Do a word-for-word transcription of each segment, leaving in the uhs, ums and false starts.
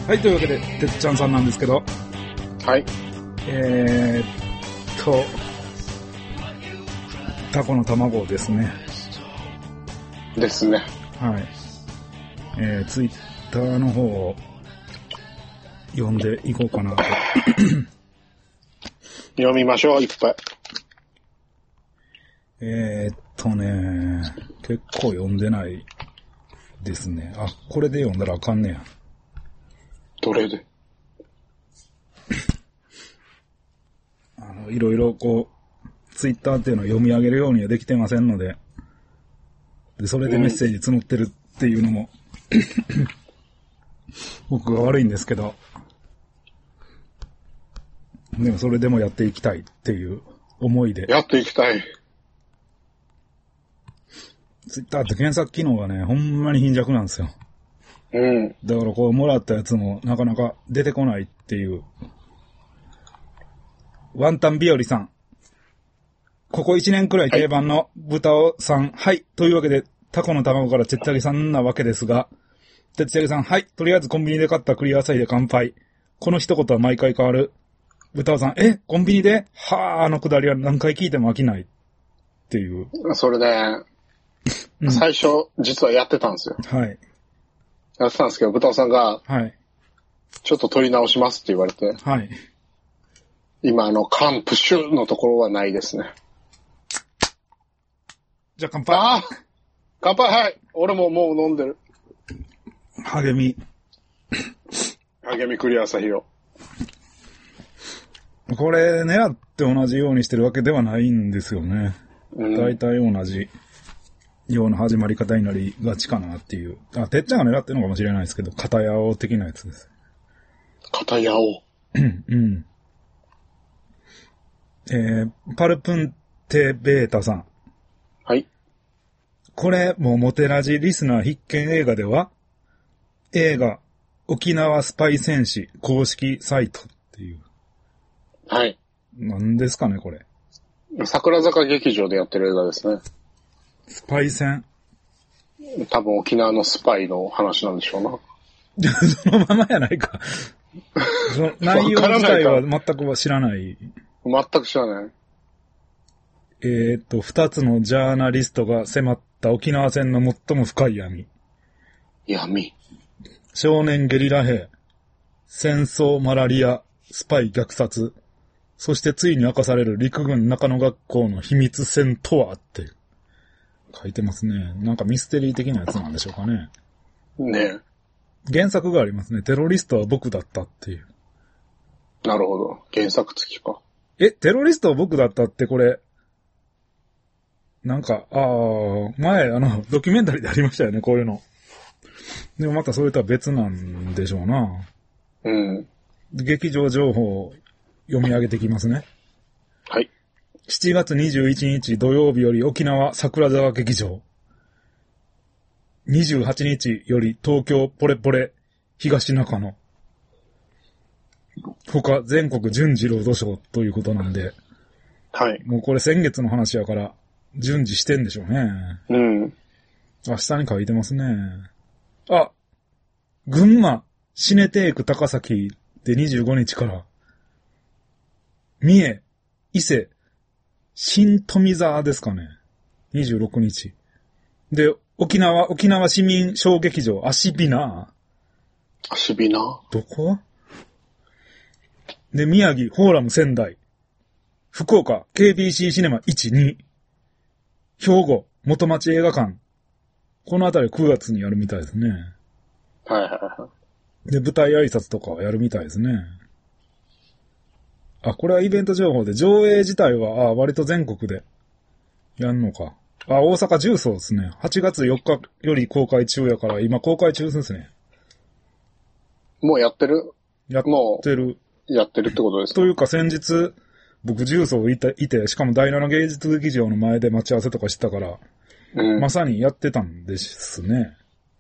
はい、というわけで、てっちゃんさんなんですけど、 はい。 えーっと、タコの卵ですね。 ですね。 はい。えー、ツイッターの方を読んでいこうかなと。 読みましょう、いっぱい。 えーっとね、結構読んでないですね。あ、これで読んだらあかんねや。 どれで？ あの、いろいろこう、ツイッターっていうのを読み上げるようにはできてませんので、で、それでメッセージ募ってるっていうのも、僕が悪いんですけど、でもそれでもやっていきたいっていう思いで。 やっていきたい。 ツイッターって検索機能がね、ほんまに貧弱なんですよ。 うん。 だからこう、もらったやつもなかなか出てこないっていう。ワンタン日和さん。ここいちねんくらい定番の豚尾さん。はい、はい。というわけで、タコの卵からてっちゃげさんなわけですが、てっちゃげさん、はい。とりあえずコンビニで買ったクリアサイで乾杯。この一言は毎回変わる。豚尾さん、え、コンビニではぁ、あのくだりは何回聞いても飽きない。っていう。 それね、うん、最初、実はやってたんですよ。 はい。 やってたんですけど、豚尾さんが、 はい。 ちょっと取り直しますって言われて。 はい。 今、あの、カンプシュのところはないですね。 じゃあ乾杯。 ああ乾杯、はい。俺ももう飲んでる。 励み。 励みクリア朝日を。 これ、狙って同じようにしてるわけではないんですよね。うん、大体同じような始まり方になりがちかなっていう。あ、てっちゃんが狙ってるのかもしれないですけど、片やお的なやつです。 片やおうん。えー、パルプンテベータさん。 はい。 これ、もうモテラジリスナー必見映画では、映画、沖縄スパイ戦士公式サイトっていう。 はい。 何ですかね、これ。 桜坂劇場でやってる映画ですね。 スパイ戦多分沖縄のスパイの話なんでしょうな。 そのままやないか。その内容自体は全く知らない。 全く知らない。 えー、っと、二つのジャーナリストが迫った沖縄戦の最も深い闇。 闇。 少年ゲリラ兵。戦争、マラリア、スパイ虐殺。そしてついに明かされる陸軍中野学校の秘密戦とはって書いてますね。なんかミステリー的なやつなんでしょうかね。 ねえ。原作がありますね。テロリストは僕だったっていう。 なるほど。原作付きか。 え、テロリストは僕だったってこれ、なんか、ああ、前あの、ドキュメンタリーでありましたよね、こういうの。でもまたそれとは別なんでしょうな。 うん。 劇場情報を読み上げてきますね。 はい。 しちがつにじゅういちにち土曜日より沖縄桜沢劇場。にじゅうはちにちより東京ポレポレ東中野。他全国順次ロードショーということなんで。 はい。 もうこれ先月の話やから順次してんでしょうね。 うん。 あ、下に書いてますね。あ、群馬シネテーク高崎でにじゅうごにちから。三重、伊勢、新富沢ですかね。にじゅうろくにち。で、沖縄、沖縄市民小劇場、アシビナー。アシビナーどこで、宮城、フォーラム仙台。福岡、ケービーシー シネマいち、に。兵庫、元町映画館。このあたりくがつにやるみたいですね。 はいはいはい。 で、舞台挨拶とかはやるみたいですね。あ、これはイベント情報で、上映自体は、あ、割と全国でやんのか。あ、大阪重曹ですね。はちがつよっかより公開中やから、今公開中ですね。 もうやってるやってる。 やってるってことですか？ というか先日、僕重曹いて、いて、しかも第七芸術劇場の前で待ち合わせとかしてたから、うん、まさにやってたんですね。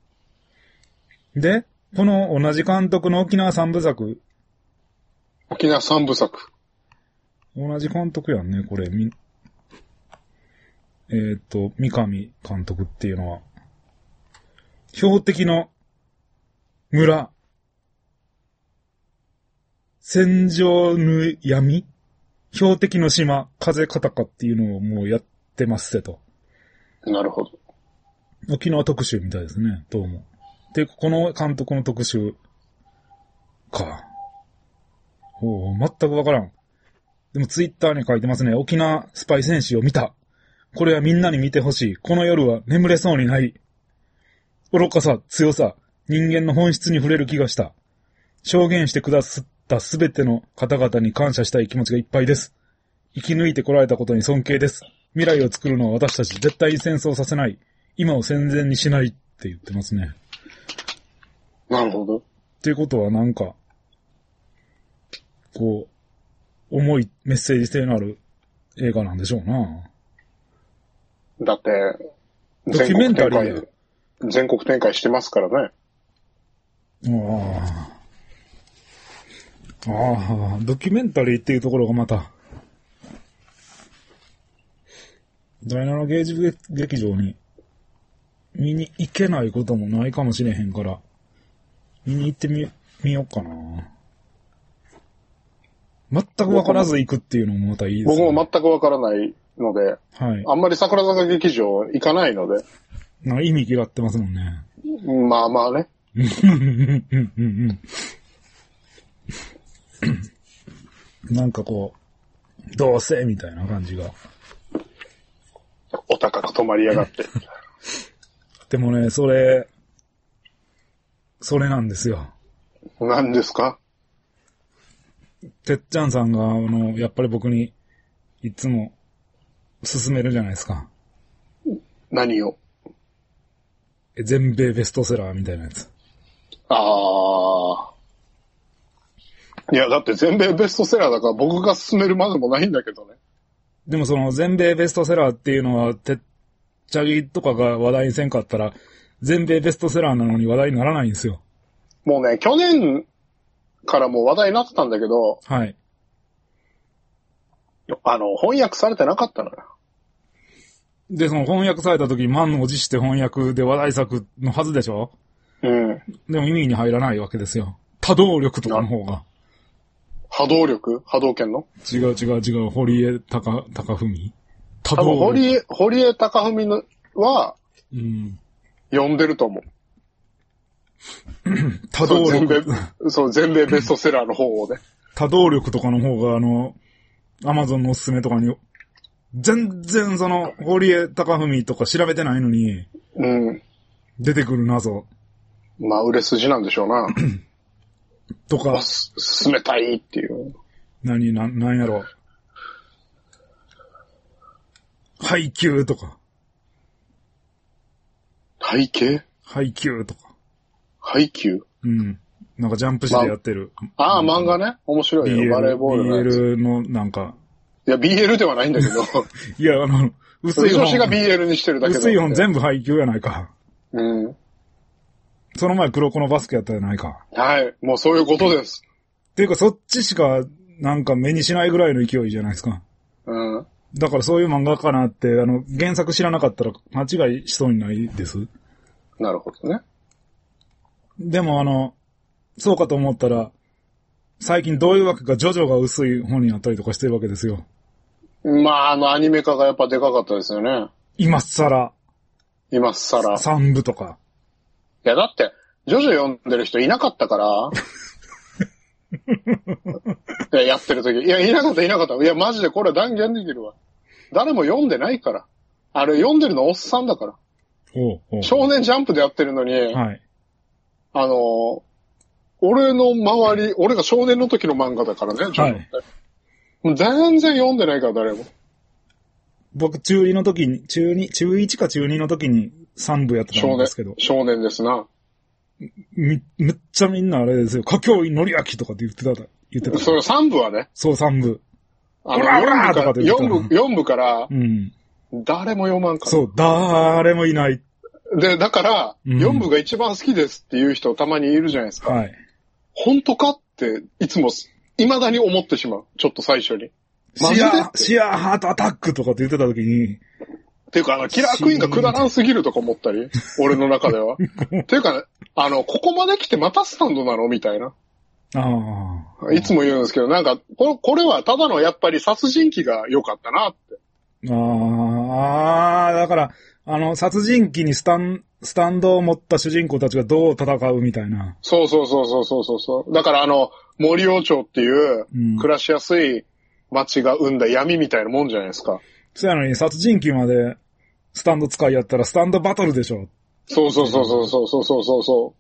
で、この同じ監督の沖縄三部作。 沖縄三部作。 同じ監督やんね、これ。みえー、っと、三上監督っていうのは。標的の村。 戦場の闇標的の島、風カタカっていうのをもうやってますってと。 なるほど。 沖縄特集みたいですね、どうも。で、この監督の特集か。おう、全くわからん。でもツイッターに書いてますね。沖縄スパイ戦士を見た。これはみんなに見てほしい。この夜は眠れそうにない。愚かさ、強さ、人間の本質に触れる気がした。証言してくださったすべての方々に感謝したい気持ちがいっぱいです。生き抜いてこられたことに尊敬です。未来を作るのは私たち。絶対に戦争させない。今を戦前にしないって言ってますね。 なるほど。 っていうことはなんか、こう、重いメッセージ性のある映画なんでしょうな。 だって、 ドキュメンタリーで全国展開してますからね。 ああ。ああ、ドキュメンタリーっていうところがまた、第七芸術劇場に見に行けないこともないかもしれへんから、見に行ってみ、見ようかな。全くわからず行くっていうのもまたいいですね。 僕も全くわからないので、はい、あんまり桜坂劇場行かないので。 なんか意味嫌ってますもんね。 まあまあね。 なんかこう、どうせみたいな感じが。 お高く止まりやがって。 でもね、それ、それなんですよ。 何ですか？ てっちゃんさんが、あの、やっぱり僕に、いつも、勧めるじゃないですか。 何を？ 全米ベストセラーみたいなやつ。 ああ。いや、だって全米ベストセラーだから僕が勧めるまでもないんだけどね。 でもその全米ベストセラーっていうのは、てっちゃぎとかが話題にせんかったら、全米ベストセラーなのに話題にならないんですよ。 もうね、去年からもう話題になってたんだけど、 はい。 あの、翻訳されてなかったのよ。 で、その翻訳された時、満を持して翻訳で話題作のはずでしょ？ うん。 でも意味に入らないわけですよ。多動力とかの方が。 波動力？波動拳の？ 違う違う違う、堀江貴、貴文？ 多分、堀江、堀江貴文のは、 うん。 読んでると思う。 多動力。 そう、全米ベストセラーの方をね。 多動力とかの方が、あの、アマゾンのおすすめとかに、全然その、堀江貴文とか調べてないのに、 うん。 出てくる謎。 まあ、売れ筋なんでしょうな。 とか。 進めたいっていう。 何、な、なんやろ。配給とか。 配給？ 配給とか。 配給？ うん。なんかジャンプ誌でやってる。 まあ、ああ、漫画ね。面白いよ。ビーエル、バレーボールのやつ。 ビーエル のなんか。 いや、ビーエル ではないんだけど。 いや、あの、薄い本。 女子が ビーエル にしてるだけだ。 薄い本全部配給やないか。 うん。 その前黒子のバスケやったじゃないか。 はい。もうそういうことです。 っていうか、そっちしか、なんか目にしないぐらいの勢いじゃないですか。 うん。 だからそういう漫画かなって、あの、原作知らなかったら間違いしそうにないです。 なるほどね。 でもあの、そうかと思ったら、最近どういうわけかジョジョが薄い本になったりとかしてるわけですよ。 まあ、あの、アニメ化がやっぱでかかったですよね。 今更。 今更。 三部とか。 いや、だって、ジョジョ読んでる人いなかったから。いや、やってる時。いや、いなかった、いなかった。いや、マジでこれ断言できるわ。誰も読んでないから。あれ、読んでるのおっさんだから。 おうおう少年ジャンプでやってるのに、 はい。 あの、俺の周り、俺が少年の時の漫画だからね、ジョジョって。はい、全然読んでないから、誰も。 僕、中にの時に、中に、中いちか中にの時にさん部やってたんですけど。 少年、少年ですな。 み、めっちゃみんなあれですよ。歌教員のりあきとかって言ってた、言ってた。 それさん部はね。 そう、さん部。 あの、よん部、よん部から、うん。誰も読まんから。 そう、誰もいない。 で、だから、うん、よん部が一番好きですっていう人たまにいるじゃないですか。 はい。 本当かって、いつも、未だに思ってしまう。ちょっと最初に。 シアー、シアーハートアタックとかって言ってた時に。 っていうか、あの、キラークイーンがくだらんすぎるとか思ったり、俺の中では。っていうか、あの、ここまで来てまたスタンドなのみたいな。 ああ。 いつも言うんですけど、なんか、これ、これはただのやっぱり殺人鬼が良かったなって。 ああ、だから、あの、殺人鬼にスタン、スタンドを持った主人公たちがどう戦うみたいな。 そうそうそうそうそうそう。だからあの、森王町っていう暮らしやすい街が生んだ闇みたいなもんじゃないですか。 そうやのに殺人鬼までスタンド使いやったらスタンドバトルでしょ。 そうそうそうそうそうそうそうそう。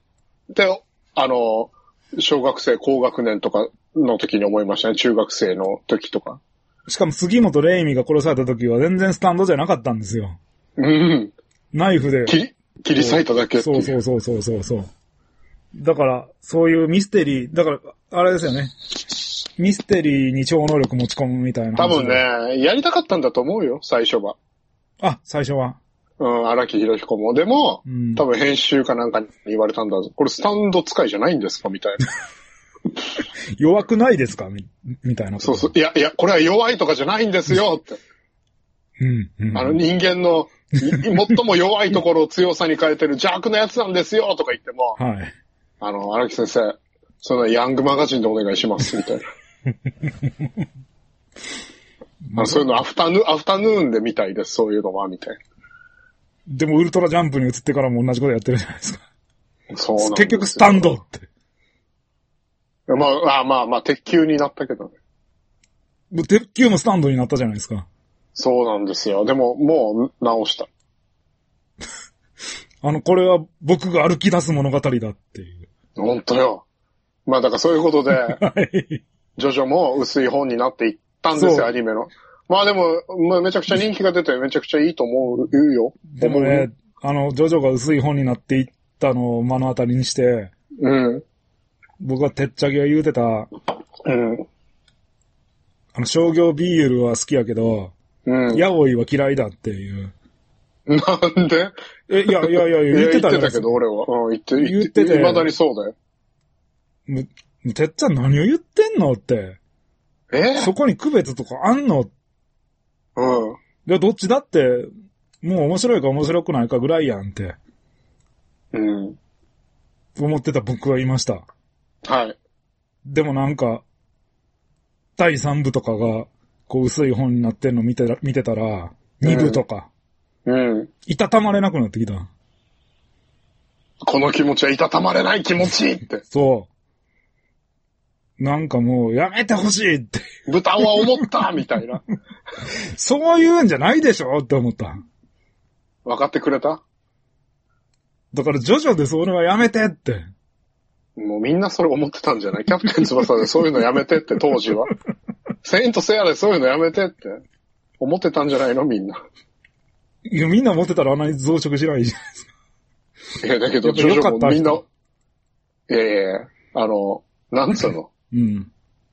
で、あの、小学生高学年とかの時に思いましたね。中学生の時とか。 しかも杉本玲美が殺された時は全然スタンドじゃなかったんですよ。 うん。 ナイフで。 切り、切り裂いただけっていう。 そうそうそうそうそう。だから、そういうミステリー、だから、あれですよね。ミステリーに超能力持ち込むみたいな。 多分ね、やりたかったんだと思うよ、最初は。 あ、最初は。 うん、荒木博彦も。でも、うん、多分編集かなんかに言われたんだ。これスタンド使いじゃないんですかみたいな。 弱くないですか み, みたいな。 そうそう。いや、いや、これは弱いとかじゃないんですよって。 うんうん、 あの人間の最も弱いところを強さに変えてる邪悪なやつなんですよとか言っても、 はい。 あの、荒木先生、そのヤングマガジンでお願いします、みたいな。あのそういうのアフタヌーン、アフタヌーンで見たいです、そういうのは、みたいな。 でもウルトラジャンプに移ってからも同じことやってるじゃないですか。 そうなんですよ。 結局スタンドって。 まあ、あまあまあ、鉄球になったけどね。 鉄球もスタンドになったじゃないですか。 そうなんですよ。でも、もう直した。 あの、これは僕が歩き出す物語だっていう。 本当よ。まあだからそういうことで、はい、ジョジョも薄い本になっていったんですよ、アニメの。まあでも、まあ、めちゃくちゃ人気が出てめちゃくちゃいいと思うよ。 でもね、あの、ジョジョが薄い本になっていったのを目の当たりにして、 うん。 僕はてっちゃぎが言うてた、うん。あの、商業ビールは好きやけど、うん。ヤオイは嫌いだっていう。 なんでえ、いやいやいや、言ってたじゃないですか。 言ってたけど、俺は。うん、言って、 言ってて。 未だにそうだよ。 む、てっちゃん何を言ってんのって。 えそこに区別とかあんのうん。 いや、どっちだって、もう面白いか面白くないかぐらいやんって。 うん。 思ってた僕は言いました。 はい。 でもなんか、だいさん部とかが、こう薄い本になってんの見て、見てたら、に部とか。 うん。うん。 いたたまれなくなってきた。 この気持ちはいたたまれない気持ちって。 そう。なんかもう、やめてほしいって。 豚は思ったみたいな。 そういうんじゃないでしょって思った。 分かってくれた？ だからジョジョでそれはやめてって。 もうみんなそれ思ってたんじゃない？キャプテン翼でそういうのやめてって当時は。セイントセイヤでそういうのやめてって思ってたんじゃないのみんな。 いや、みんな思ってたらあんなに増殖しないじゃないですか。 いや、だけどジョジョもみんな、いやいやいや、あの、なんつうの。 うん。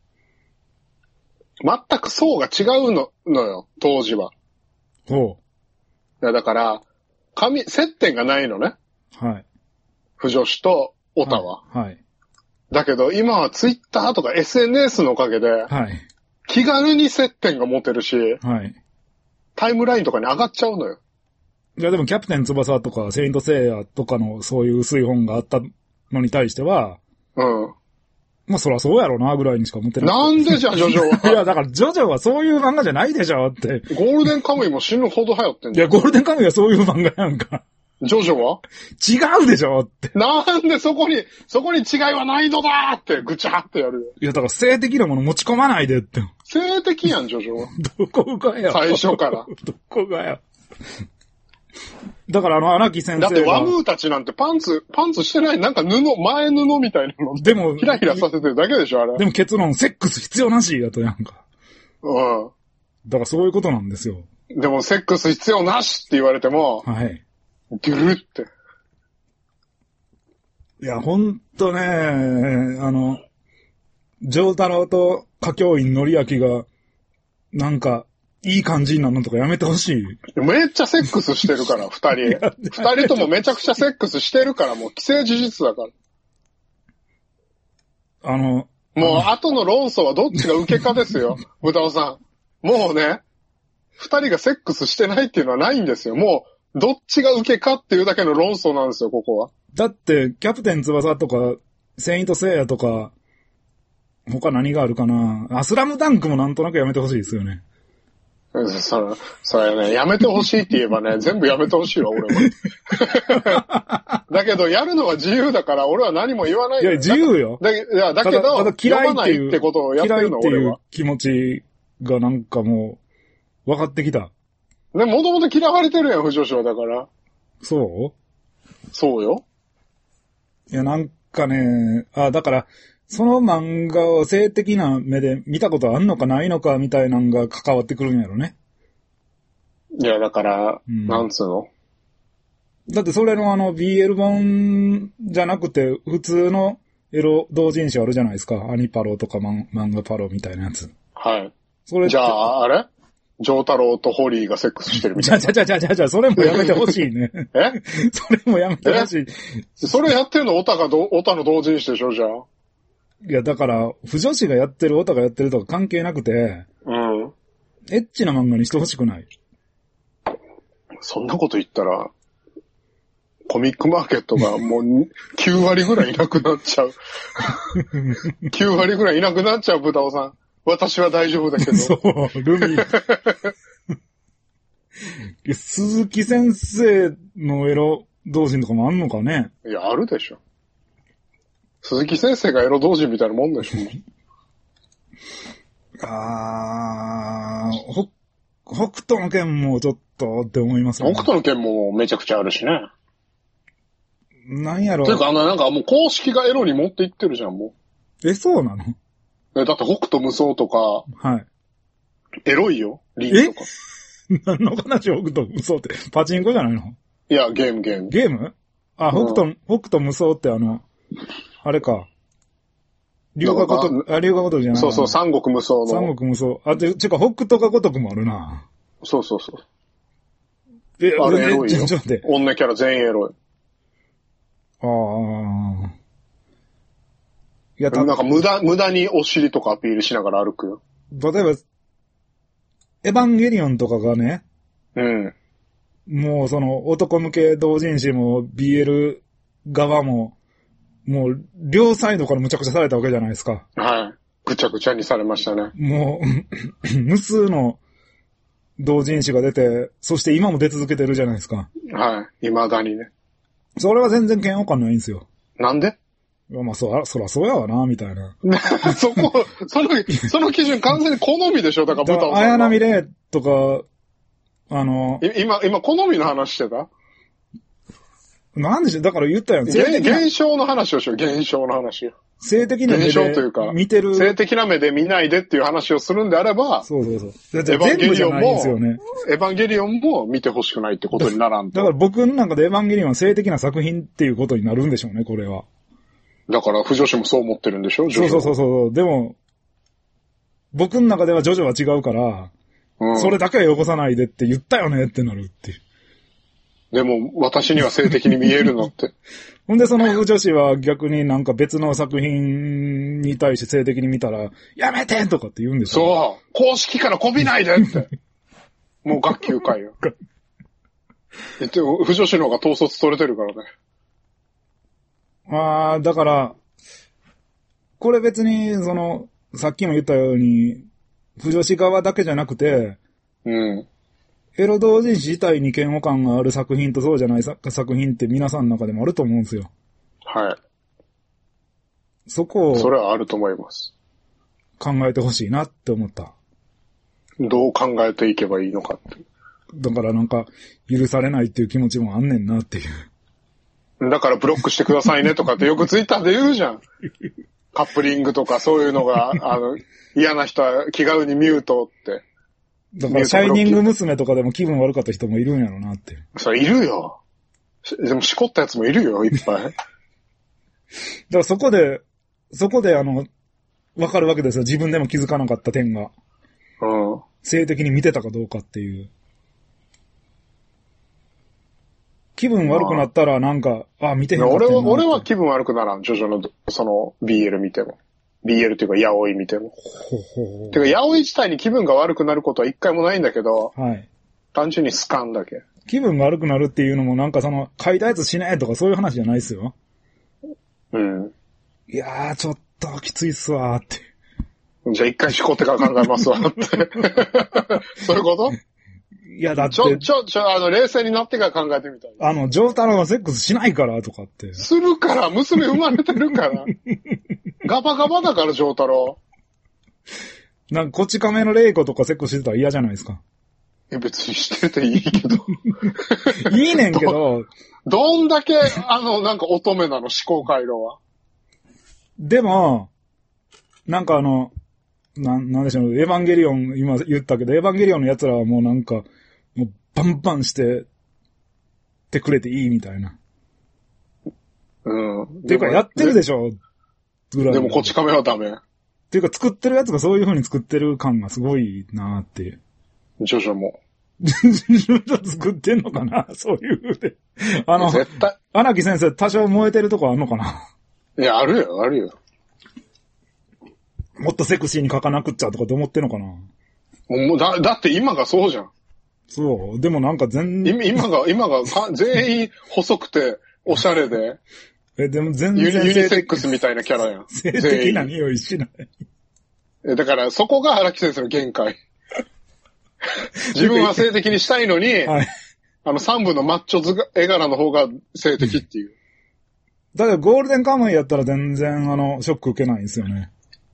全く層が違うの、のよ、当時は。 ほう。いやだから、紙、接点がないのね。 はい。 不女子とオタは。 はい。はい、 だけど、今はツイッターとか エスエヌエス のおかげで、 はい。 気軽に接点が持てるし、 はい。 タイムラインとかに上がっちゃうのよ。 いや、でもキャプテン翼とか、セイントセイヤとかのそういう薄い本があったのに対しては、 うん。 まあ、そらそうやろな、ぐらいにしか思ってない。 なんでじゃあ、ジョジョは。 いや、だから、ジョジョはそういう漫画じゃないでしょ、って。 ゴールデンカムイも死ぬほど流行ってんじゃん。いや、ゴールデンカムイはそういう漫画やんか。 ジョジョは違うでしょ、って。 なんでそこに、そこに違いはないのだって、ぐちゃってやる。 いや、だから性的なもの持ち込まないでって。 性的やん、ジョジョは。 どこがや。 最初から。 どこがや。だからあの、荒木先生だってワムーたちなんてパンツ、パンツしてない、なんか布、前布みたいなの。 でも、 ひらひらさせてるだけでしょ、あれ。 でも結論、セックス必要なしやとやんか。 うん。 だからそういうことなんですよ。 でも、セックス必要なしって言われても、 はい。 ドゥルって。 いや、ほんとね、あの、ジョータロウと歌教員のりあきが、なんか、いい感じになるのとかやめてほしい。 めっちゃセックスしてるから、二人。二人ともめちゃくちゃセックスしてるから、もう既成事実だから。 あの、 もう後の論争はどっちが受けかですよ、豚尾さん。もうね、二人がセックスしてないっていうのはないんですよ。もう、どっちが受けかっていうだけの論争なんですよ、ここは。 だって、キャプテン翼とか、セイントセイヤとか、 他何があるかな。あ、スラムダンクもなんとなくやめてほしいですよね。 それ、それね、やめてほしいって言えばね、全部やめてほしいわ、俺は。だけど、やるのは自由だから、俺は何も言わない。 いや、自由よ。 だ、いや、だけど、 ただ嫌いっていう、 ってことをやってるの、 嫌いっていう気持ちがなんかもう、分かってきた。 で、もともと嫌われてるやん、不女子はだから。 そうそうよ。 いや、なんかね、あ、だから、その漫画を性的な目で見たことあんのかないのかみたいなのが関わってくるんやろね。 いや、だから、 うん、 なんつうの？ だってそれのあの ビーエル 本じゃなくて普通のエロ同人誌あるじゃないですか。アニパロとか漫画パロみたいなやつ。 はい。 それじゃあ、あれジョータロウとホリーがセックスしてるみたいな。 じゃじゃじゃじゃじゃそれもやめてほしいね。 えそれもやめてほしい。 それやってるのオタがど、オタの同人誌でしょ、じゃあ。 いや、だから、不女子がやってる、オタがやってるとか関係なくて、 うん。 エッチな漫画にしてほしくない。 そんなこと言ったら、コミックマーケットがもうきゅう割ぐらいいなくなっちゃう。きゅう割ぐらいいなくなっちゃう、ブタオさん。私は大丈夫だけど。 そう、ルミ。鈴木先生のエロ同人とかもあんのかね？ いや、あるでしょ。鈴木先生がエロ同人みたいなもんでしょ。あー、ほ、北斗の拳もちょっとって思いますね。 北斗の拳もめちゃくちゃあるしね。 なんやろ。 というか、あの、なんかもう公式がエロに持っていってるじゃん、もう。え、そうなの？ え、だって北斗無双とか、 はい。 エロいよ、リーグとか。 え何の話北斗無双って、パチンコじゃないの？ いや、ゲームゲーム。 ゲーム？あ、北斗、うん、北斗無双ってあの、あれか。龍が如く、あ、龍が如くじゃない。 そうそう、三国無双の。 三国無双。あ、て、ちゅうか、北斗が如くもあるな。 そうそうそう。 え、 あれエロいよ。 ちょっと待って。 女キャラ全員エロい。 ああ。 いや、なんか無駄、無駄にお尻とかアピールしながら歩くよ。 例えば、エヴァンゲリオンとかがね。 うん。 もうその男向け同人誌も ビーエル 側も、もう両サイドからむちゃくちゃされたわけじゃないですか。 はい。ぐちゃぐちゃにされましたね。 もう、無数の同人誌が出て、そして今も出続けてるじゃないですか。 はい。未だにね。 それは全然嫌悪感ないんですよ。 なんで？ いやまあ、そ、そらそうやわな、みたいな。 そこ、その、その基準完全に好みでしょ、だから豚尾さん。 綾波レイとか、あの、 今、今、好みの話してた？ なんでしょ、だから言ったよ。 現象の話をしよう、現象の話よ。 性的な目で現象というか、 見てる。 性的な目で見ないでっていう話をするんであれば、 そうそうそう。エヴァンゲリオンも、ね、 エヴァンゲリオンも見てほしくないってことにならんと。 だから僕の中でエヴァンゲリオンは性的な作品っていうことになるんでしょうね、これは。 だから、不女子もそう思ってるんでしょ？ そうそうそうそう。でも、僕の中ではジョジョは違うから、うん、それだけは汚さないでって言ったよねってなるっていう。 でも、私には性的に見えるのって。 ほんで、その女子は逆になんか別の作品に対して性的に見たら、やめてとかって言うんですよ。 そう。公式からこびないでって。もう学級会よ。でも、不女子の方が統率取れてるからね。 ああ、だから、これ別に、その、さっきも言ったように、不女子側だけじゃなくて、 うん。 エロ同人誌自体に嫌悪感がある作品とそうじゃない作品って皆さんの中でもあると思うんですよ。 はい。 そこを。 それはあると思います。 考えてほしいなって思った。 どう考えていけばいいのかって。 だからなんか、許されないっていう気持ちもあんねんなっていう。 だからブロックしてくださいねとかってよくツイッターで言うじゃん。カップリングとかそういうのが、あの、嫌な人は気軽にミュートって。 だから、シャイニング娘。とかでも気分悪かった人もいるんやろなって。 それいるよ。でも、しこったやつもいるよ、いっぱい。だからそこで、そこであの、わかるわけですよ。自分でも気づかなかった点が。 うん。 性的に見てたかどうかっていう。気分悪くなったらなんか、あ、見てへんかったなって。 俺は、俺は気分悪くならん。ジョジョの、その、ビーエル 見ても。ビーエル っていうか、ヤオイ見ても。 ほほほ。 てか、ヤオイ自体に気分が悪くなることは一回もないんだけど、 はい。 単純にスカンだけ。 気分が悪くなるっていうのもなんかその、書いたやつしないとかそういう話じゃないですよ。 うん。 いやー、ちょっときついっすわーって。 じゃあ一回しこってから考えますわって。そういうこと？ いや、だって。 ちょ、ちょ、ちょ、あの、冷静になってから考えてみたい。 あの、ジョー太郎はセックスしないからとかって。 するから、娘生まれてるから。ガバガバだから、ジョー太郎。 なんか、こち亀の玲子とかセックスしてたら嫌じゃないですか。 いや、別にしてていいけど。 いいねんけど。 どんだけ、あの、なんか乙女なの、思考回路は。 でも、なんかあの、なん、なんでしょう、エヴァンゲリオン、今言ったけど、エヴァンゲリオンの奴らはもうなんか、もうバンバンしててくれていいみたいな。 うん。 っていうか、やってるでしょぐらい。 でも、こち亀はダメ。 っていうか、作ってるやつがそういう風に作ってる感がすごいなーって。 ジョジョも。 ジョジョ作ってんのかなそういう風で。あの、絶対。荒木先生、多少燃えてるとこあんのかないや、あるよ、あるよ。 もっとセクシーに書かなくっちゃとかと思ってんのかなもうだ、だって今がそうじゃん。 そう。でもなんか全然。 今が、今が全員細くて、おしゃれで。 え、でも全然ユニ。ユニセックスみたいなキャラやん。 性的な匂いしない。 え、だからそこが荒木先生の限界。自分は性的にしたいのに、はい、あの三部のマッチョ図絵柄の方が性的っていう。 だからゴールデンカムイやったら全然あの、ショック受けないんですよね。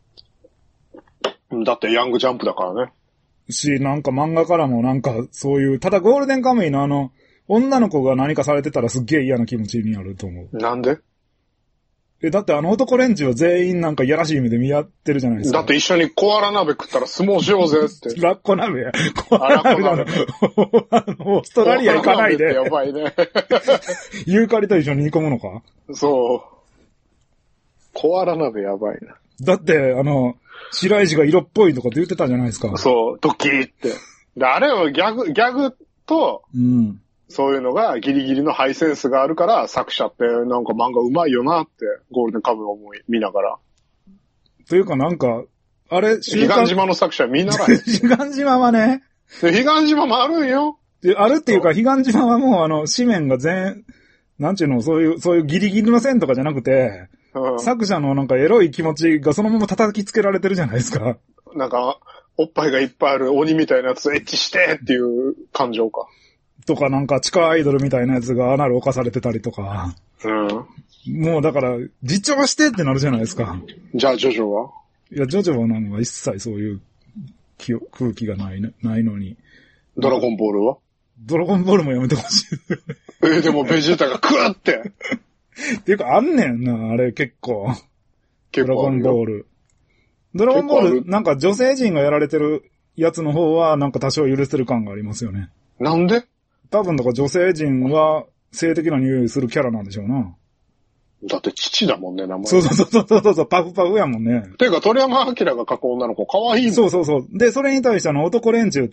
だってヤングジャンプだからね。 し、なんか漫画からもなんかそういう、ただゴールデンカムイのあの、女の子が何かされてたらすっげえ嫌な気持ちになると思う。 なんで？ え、だってあの男連中は全員なんかいやらしい目で見合ってるじゃないですか。 だって一緒にコアラ鍋食ったら相撲しようぜって。 ラッコ鍋や。コアラ鍋なの。あの、オーストラリア行かないで。 やばいね。 ユーカリと一緒に煮込むのか？ そう。コアラ鍋やばいな。 だって、あの、白石が色っぽいとかって言ってたじゃないですか。 そう、ドッキーって。で、あれはギャグ、ギャグと、 うん。 そういうのがギリギリのハイセンスがあるから作者ってなんか漫画うまいよなってゴールデンカムイ思い見ながら。 というかなんか、あれ、 彼岸島の作者みんならへん。 彼岸島はね。 彼岸島もあるんよ。 で、あるっていうか、彼岸島はもうあの、紙面が全、なんちゅうの、そういう、そういうギリギリの線とかじゃなくて、うん、作者のなんかエロい気持ちがそのまま叩きつけられてるじゃないですか。 なんか、おっぱいがいっぱいある鬼みたいなやつエッチしてっていう感情か。 とかなんか地下アイドルみたいなやつがアナル犯されてたりとか。 うん。 もうだから、自重してってなるじゃないですか。 じゃあジョジョはいや、ジョジョはなんか一切そういう気空気がない、ないのに。 ドラゴンボールはドラゴンボールもやめてほしい。 えー、でもベジータがクワって。 っていうかあんねんな、あれ結構。結構ドラゴンボール。ドラゴンボール、なんか女性陣がやられてるやつの方はなんか多少許せる感がありますよね。 なんで？ 多分だから女性陣は性的な匂いするキャラなんでしょうな。 だって父だもんね、名前。 そうそうそうそうそう、パフパフやもんね。 ていうか鳥山明が描く女の子可愛いもん。 そうそうそう。で、それに対してあの男連中って、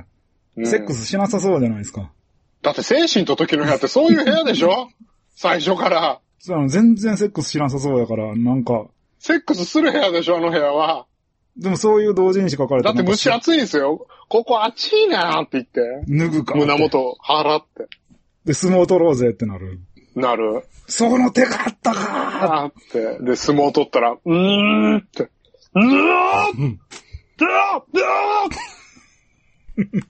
セックスしなさそうじゃないですか。うん、 だって精神と時の部屋ってそういう部屋でしょ最初から。 そう、全然セックスしなさそうやから、なんか。 セックスする部屋でしょ、あの部屋は。 でもそういう同人誌書かれてだって蒸し暑いんですよ。ここ暑いなーって言って。 脱ぐか。 胸元払って。 で、相撲取ろうぜってなる。 なる。 その手があったかーって。で、相撲取ったら、うーんって。うーんうー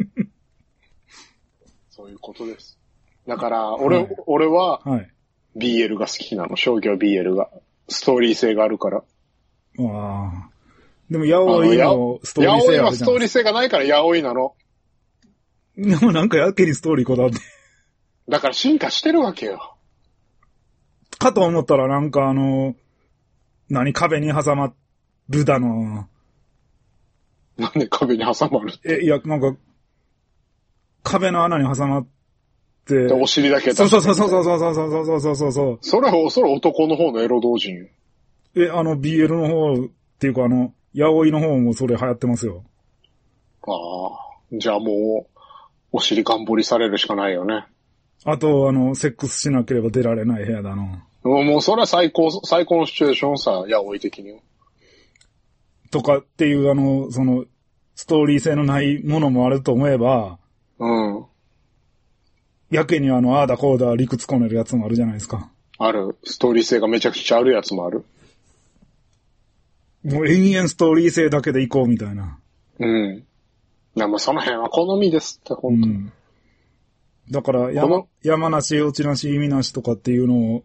そういうことです。だから、俺、はい、俺は、ビーエル が好きなの。商業 ビーエル が。ストーリー性があるから。 ああ。でも、ヤオイのストーリー性あるじゃん。ヤオイはストーリー性がないからヤオイなの。 でもなんかやけにストーリーこだわって。 だから進化してるわけよ。 かと思ったらなんかあの、何壁に挟まるだの。 なんで壁に挟まるって。 え、いや、なんか、壁の穴に挟まって。 お尻だけそうそうそうそうそうそうそうそうそうそうそう。 それは、それ男の方のエロ同人よ。 え、あの ビーエル の方っていうかあの、ヤオイの方もそれ流行ってますよ。 ああ。じゃあもう、お尻ガン掘りされるしかないよね。 あと、あの、セックスしなければ出られない部屋だな。 もう、もうそれは最高、最高のシチュエーションさ、ヤオイ的には。 とかっていう、あの、その、ストーリー性のないものもあると思えば、 うん。 やけにあの、ああだこうだ理屈こねるやつもあるじゃないですか。 ある。ストーリー性がめちゃくちゃあるやつもある。 もう延々ストーリー性だけでいこうみたいな。 うん。いや、もうその辺は好みですって、本当に。うん、 だから山、山梨、落ちなし、意味なしとかっていうのって、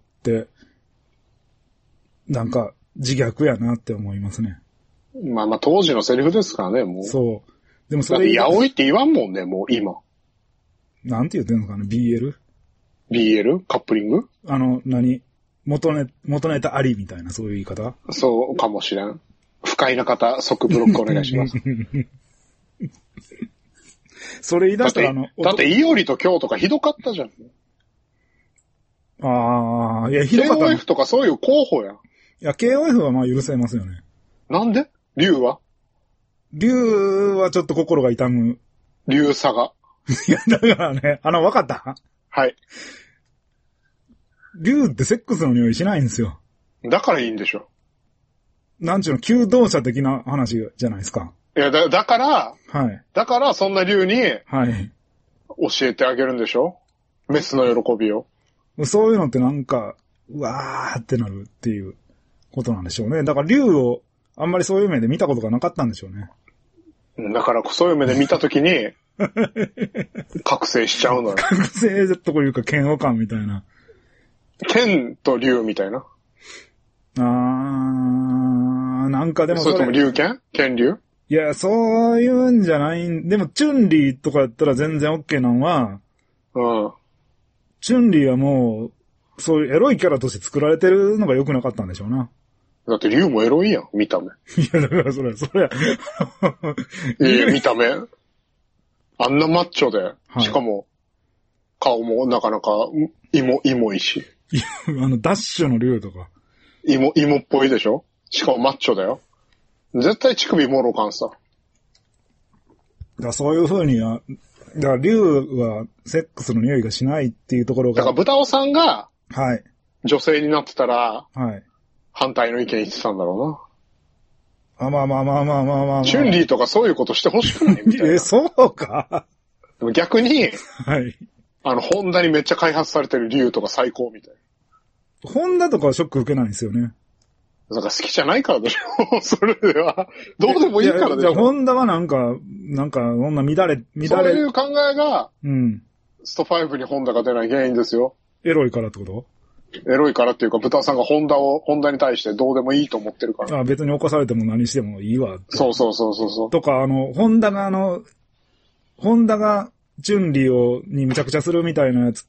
なんか自虐やなって思いますね。 まあまあ当時のセリフですからね、もう。 そう。でもそれ。だって、やおいって言わんもんね、もう今。 なんて言ってんのかな ?ビーエル? ビーエル? カップリングあの、何元ネ、元ネタありみたいな、そういう言い方そうかもしれん。不快な方、即ブロックお願いします。 それ言い出したらあの、 だって、イオリと京とかひどかったじゃん。 ああ、いや、ひどかった。 ケーオーエフ とかそういう候補やん。いや、ケーオーエフ はまあ許せますよね。 なんで竜は竜はちょっと心が痛む。 竜差が。 いや、だからね、あの、わかった? はい。 竜ってセックスの匂いしないんですよ。 だからいいんでしょ。 なんちゅうの、求道者的な話じゃないですか。 いや、だ、だから、 はい。 だから、そんな竜に、 はい。 教えてあげるんでしょメスの喜びを。 そういうのってなんか、うわーってなるっていうことなんでしょうね。だから竜をあんまりそういう目で見たことがなかったんでしょうね。 だから、そういう目で見たときに、覚醒しちゃうのよ。 覚醒というか嫌悪感みたいな。 剣と竜みたいな。 あー、なんかでもそれ。 それとも竜剣剣竜いや、そういうんじゃないん、でも、チュンリーとかやったら全然 OK なのは、 うん。 チュンリーはもう、そういうエロいキャラとして作られてるのが良くなかったんでしょうな。 だって竜もエロいやん、見た目。いや、だからそれ、それ。 いや、見た目。あんなマッチョで、はい、しかも、顔もなかなか、芋、芋いし。 あの、ダッシュの竜とか。 芋、芋っぽいでしょしかもマッチョだよ。絶対乳首もろかんさ。 だからそういう風には、だから竜はセックスの匂いがしないっていうところが。 だから豚尾さんが、 はい。 女性になってたら、 はい。 反対の意見言ってたんだろうな。あ、まあまあまあまあまあまあ、まあ。 チュンリーとかそういうことしてほしくないみたいな。 え、そうか。 でも逆に、 はい。 あの、ホンダにめっちゃ開発されてる竜とか最高みたいな。ホンダとかはショック受けないんですよね。 だから好きじゃないからでしょそれでは。どうでもいいからでしょ。 じゃあ、ホンダはなんか、なんか、こんな乱れ、乱れ。 そういう考えが、 うん。 ストファイブにホンダが出ない原因ですよ。 エロいからってこと? エロいからっていうか、豚さんがホンダを、ホンダに対してどうでもいいと思ってるから。 あ、別に犯されても何してもいいわ。 そうそうそうそうそう。 とか、あの、ホンダがあの、ホンダが、チュンリーを、にむちゃくちゃするみたいなやつって、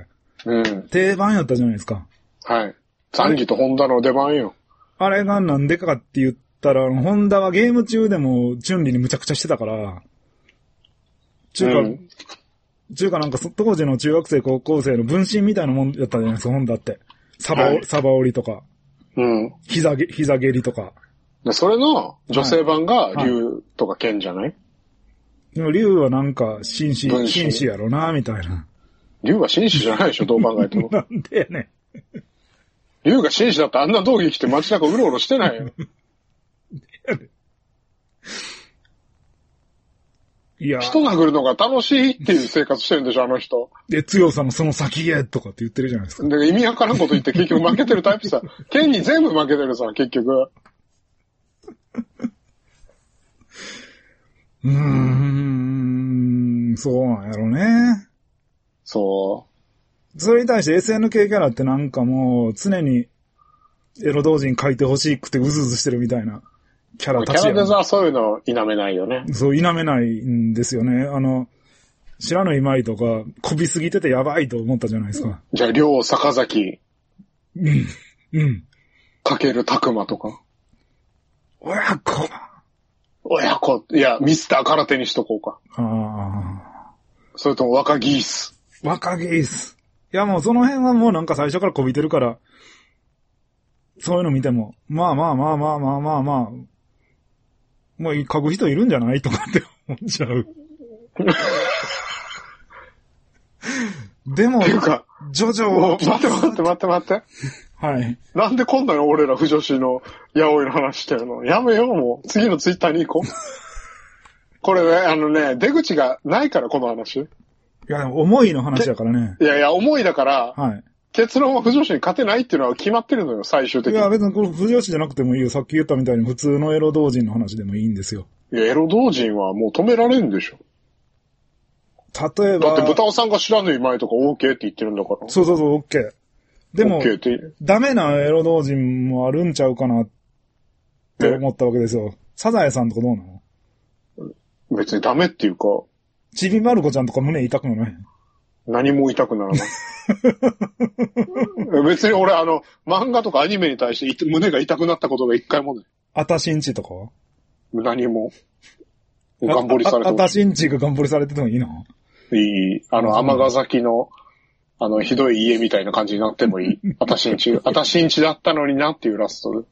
うん。 定番やったじゃないですか。 はい。ザンギとホンダの出番よ。 あれがなんでかって言ったら、ホンダはゲーム中でもチュンリーにむちゃくちゃしてたから、中華、うん、中華なんか当時の中学生高校生の分身みたいなもんやったじゃないですか、ホンダって。サバ、はい、サバ折りとか。 うん。 膝げ、膝蹴りとか。 でそれの女性版が竜とか剣じゃない、はいはい、 でも竜はなんか紳士、紳士やろな、みたいな。 竜は紳士じゃないでしょ、どう考えても。 なんでやねん。 竜が紳士だったらあんな道着着て街中うろうろしてないよ。いや。人殴るのが楽しいっていう生活してるんでしょ、あの人。 で、強さのその先へとかって言ってるじゃないですか。 で、意味わからんこと言って結局負けてるタイプさ。剣に全部負けてるさ、結局。 うーん、そうなんやろね。 そう。 それに対して エスエヌケー キャラってなんかもう常にエロ同人書いてほしくてうずうずしてるみたいなキャラたちや、ね。 キャラデザはそういうの否めないよね。 そう、否めないんですよね。あの、白の今井とか、こびすぎててやばいと思ったじゃないですか。 じゃあ、両坂崎。 うん。うん。 かけるたくまとか。 親子。 親子。いや、ミスター空手にしとこうか。 ああ。 それとも若ギース。 若ギース。いや、もうその辺はもうなんか最初からこびてるから、そういうの見ても、まあまあまあまあまあまあまあ、もう書く人いるんじゃないとかって思っちゃう。でも、ジョジョを。 待って待って待って待って。 はい。 なんでこんなの俺ら不女子のヤオイの話してるの？やめよう、もう。次のツイッターに行こう。これね、あのね、出口がないから、この話。 いや、思いの話だからね。 いやいや、思いだから、 はい。 結論は不女子に勝てないっていうのは決まってるのよ、最終的に。 いや、別にこれ不女子じゃなくてもいいよ。さっき言ったみたいに普通のエロ同人の話でもいいんですよ。 いや、エロ同人はもう止められんでしょ。 例えば。 だって豚尾さんが知らぬい前とか OK って言ってるんだから。 そうそうそう、OK。でも、 OK ってダメなエロ同人もあるんちゃうかなって思ったわけですよ。サザエさんとかどうなの？ 別にダメっていうか。 ちびまる子ちゃんとか胸痛くならへん？ 何も痛くならない。別に俺あの、漫画とかアニメに対して胸が痛くなったことが一回もない。 あたしんちとかは？ 何も。ガンボリされてあたしんちがガンボリされててもいいの？ いい。あの、天ヶ崎の、あの、ひどい家みたいな感じになってもいい。あたしんち、あたしんちだったのになっていうラストで。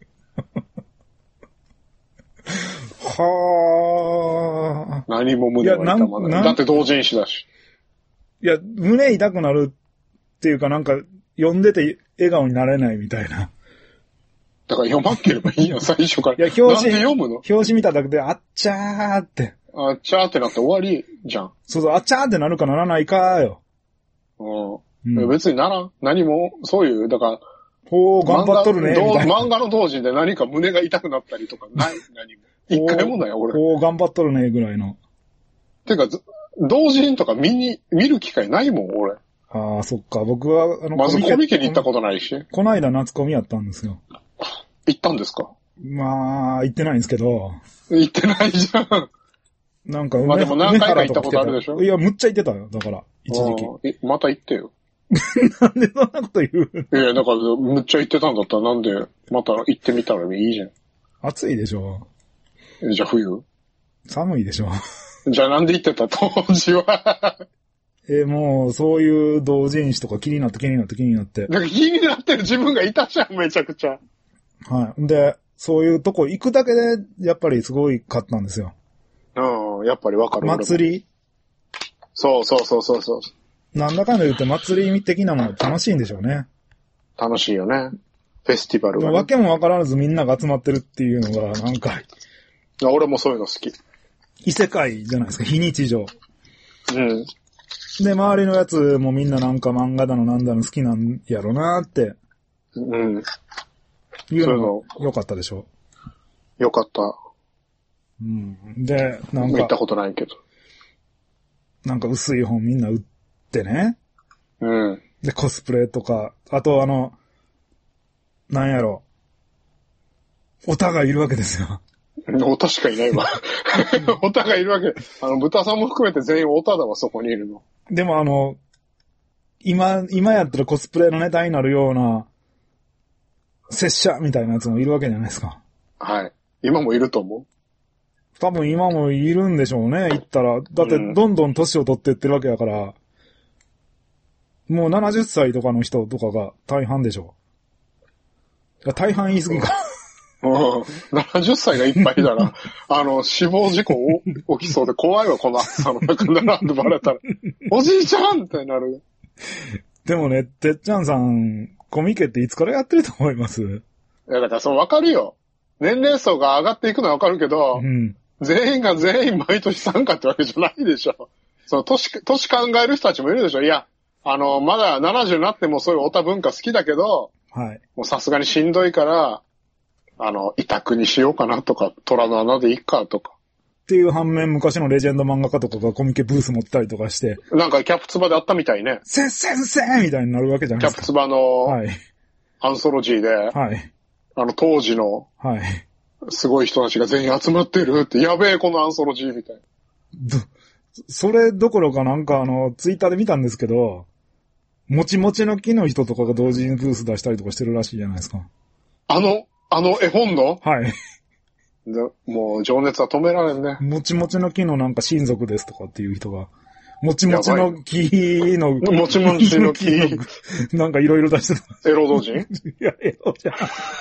はあ。 何も胸は痛まない。だって同人誌だし。 いや、胸痛くなるっていうかなんか、読んでて笑顔になれないみたいな。 だから読まっければいいやん、最初から。 いや、表紙、 なんで読むの？ 表紙見ただけで、あっちゃーって。 あっちゃーってなって終わりじゃん。 そうそう、あっちゃーってなるかならないかよ。 うん。うん、別にならん。何も、そういう、だから、 おー、頑張っとるね。 漫画、漫画の同人で何か胸が痛くなったりとかない。何も。一回もないよ、俺。 おー、頑張っとるね、ぐらいの。 てか、同人とか見に、見る機会ないもん、俺。 ああ、そっか。僕は、 あの、まずコミケに行ったことないし。 この間夏コミやったんですよ。 行ったんですか？ まあ、行ってないんですけど。 行ってないじゃん。 なんか、 まあでも何回か行ったことあるでしょ？ いや、むっちゃ行ってたよ、だから、一時期。 え、また行ってよ。 なんでそんなこと言う？ いや、だから、むっちゃ行ってたんだったらなんで、また行ってみたらいいじゃん。 暑いでしょ。 じゃあ冬？ 寒いでしょ。 じゃあなんで行ってた当時は。 え、もう、そういう同人誌とか気になって気になって気になって。 なんか気になってる自分がいたじゃん、めちゃくちゃ。 はい。で、そういうとこ行くだけで、やっぱりすごい買ったんですよ。 うん、やっぱりわかる。 祭り？ そうそうそうそうそう。 なんだかんだ言って祭り的なもの楽しいんでしょうね。 楽しいよね。フェスティバルが、ね。 わけもわからずみんなが集まってるっていうのが、なんか。 俺もそういうの好き。 異世界じゃないですか、非日常。 うん。 で、周りのやつもみんななんか漫画だのなんだの好きなんやろなーって。 うん。 いうのが良かったでしょ。 良かった。 うん。で、なんか。 行ったことないけど。 なんか薄い本みんな売ってね。 うん。 で、コスプレとか、あとあの、なんやろ。オタがいるわけですよ。 オタしかいないわ。オタがいるわけ。あの、豚さんも含めて全員オタだわ、そこにいるの。 でもあの、今、今やってるコスプレのネタになるような、拙者みたいなやつもいるわけじゃないですか。 はい。今もいると思う。 多分今もいるんでしょうね、言ったら。だってどんどん年を取っていってるわけだから、もうななじゅっさいとかの人とかが大半でしょう。いや大半言い過ぎか。 うん。ななじゅっさいがいっぱいだな。あの、死亡事故起きそうで怖いわ、この暑さの中だなってバレたら。おじいちゃんってなる。 でもね、てっちゃんさん、コミケっていつからやってると思います？ いや、だからそうわかるよ。年齢層が上がっていくのはわかるけど、うん、全員が全員毎年参加ってわけじゃないでしょ。その年、年考える人たちもいるでしょ。いや、あの、まだななじゅうになってもそういうオタ文化好きだけど、はい。もうさすがにしんどいから、あの、委託にしようかなとか、虎の穴でいいかとか。 っていう反面、昔のレジェンド漫画家とかがコミケブース持ったりとかして。 なんかキャプツバであったみたいね。 せ、先生みたいになるわけじゃないですか。 キャプツバの、はい。アンソロジーで、はい。あの、当時の、はい。すごい人たちが全員集まってるって、やべえ、このアンソロジーみたいな。 それどころかなんかあの、ツイッターで見たんですけど、もちもちの木の人とかが同時にブース出したりとかしてるらしいじゃないですか。 あの、あの絵本の？ はい。 でもう情熱は止められんね。 もちもちの木のなんか親族ですとかっていう人が、もちもちの木の、 もちもちの木の、なんかいろいろ出してた。 エロ同人？ いや、エロじゃん。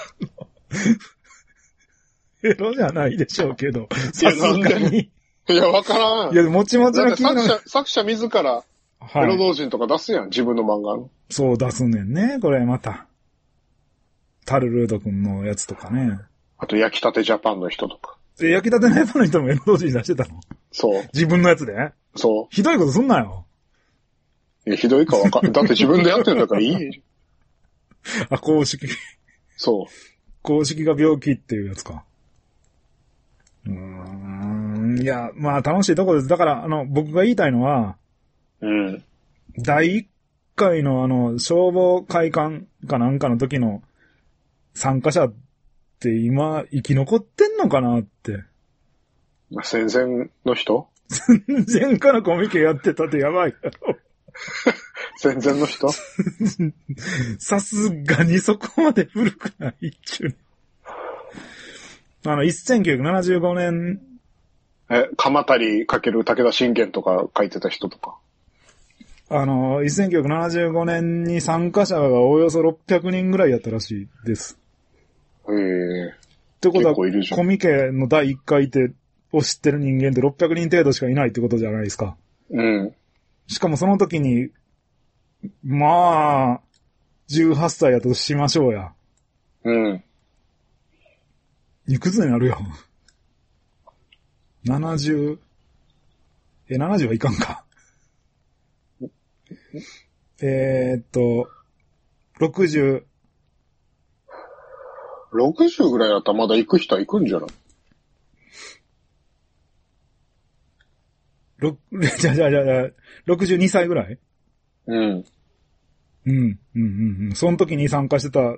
エロじゃないでしょうけど。さすがに。 いや、わからん。 いや、もちもちの木の。 作者、作者自ら、エロ同人とか出すやん、はい、自分の漫画の。 そう出すねんね、これまた。タルルード君のやつとかね。 あと、焼きたてジャパンの人とか。 え、焼きたてのジャパンの人もエロ同人出してたの？ そう。 自分のやつで？ そう。 ひどいことすんなよ。 いや、ひどいかわかんない。だって自分でやってんだからいい。 あ、公式。 そう。 公式が病気っていうやつか。うーん。いや、まあ楽しいとこです。だから、あの、僕が言いたいのは、 うん。 だいいっかいのあの、消防会館かなんかの時の参加者って今生き残ってんのかなって。 戦前の人前からコミケやってたってやばいやろ。 戦前の人さすがにそこまで古くないっちゅう。あの、せんきゅうひゃくななじゅうごねん。 え、鎌足かける武田信玄とか書いてた人とか。 あの、せんきゅうひゃくななじゅうごねんに参加者がおよそろっぴゃくにんぐらいやったらしいです。 へえ。 ってことは、コミケのだいいっかいってを知ってる人間ってろっぴゃくにん程度しかいないってことじゃないですか。 うん。 しかもその時に、まあ、じゅうはっさいやとしましょうや。 うん。 いくつになるよ。ななじゅう、え、ななじゅうはいかんか。えーっと、ろくじゅう。 ろくじゅうぐらいだったらまだ行く人は行くんじゃない？ ろ、じゃじゃじゃじゃ、ろくじゅうにさいぐらい？ うん。 うん、うん、うん、うん。その時に参加してた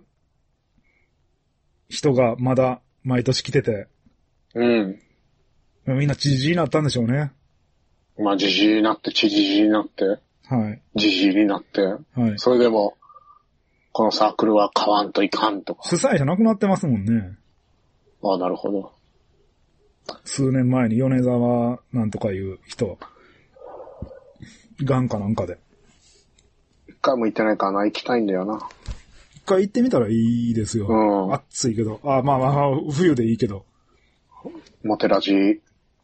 人がまだ毎年来てて。 うん。 みんなじじいになったんでしょうね。 まあ、じじいになって、ちじじいになって。 はい。 じじいになって。はい。それでも、このサークルは買わんといかんとか。 主催者なくなってますもんね。 ああ、なるほど。 数年前に米沢なんとかいう人、ガンかなんかで。 一回も行ってないからな、行きたいんだよな。 一回行ってみたらいいですよ。うん。暑いけど。あ、まあまあ、冬でいいけど。 モテラジ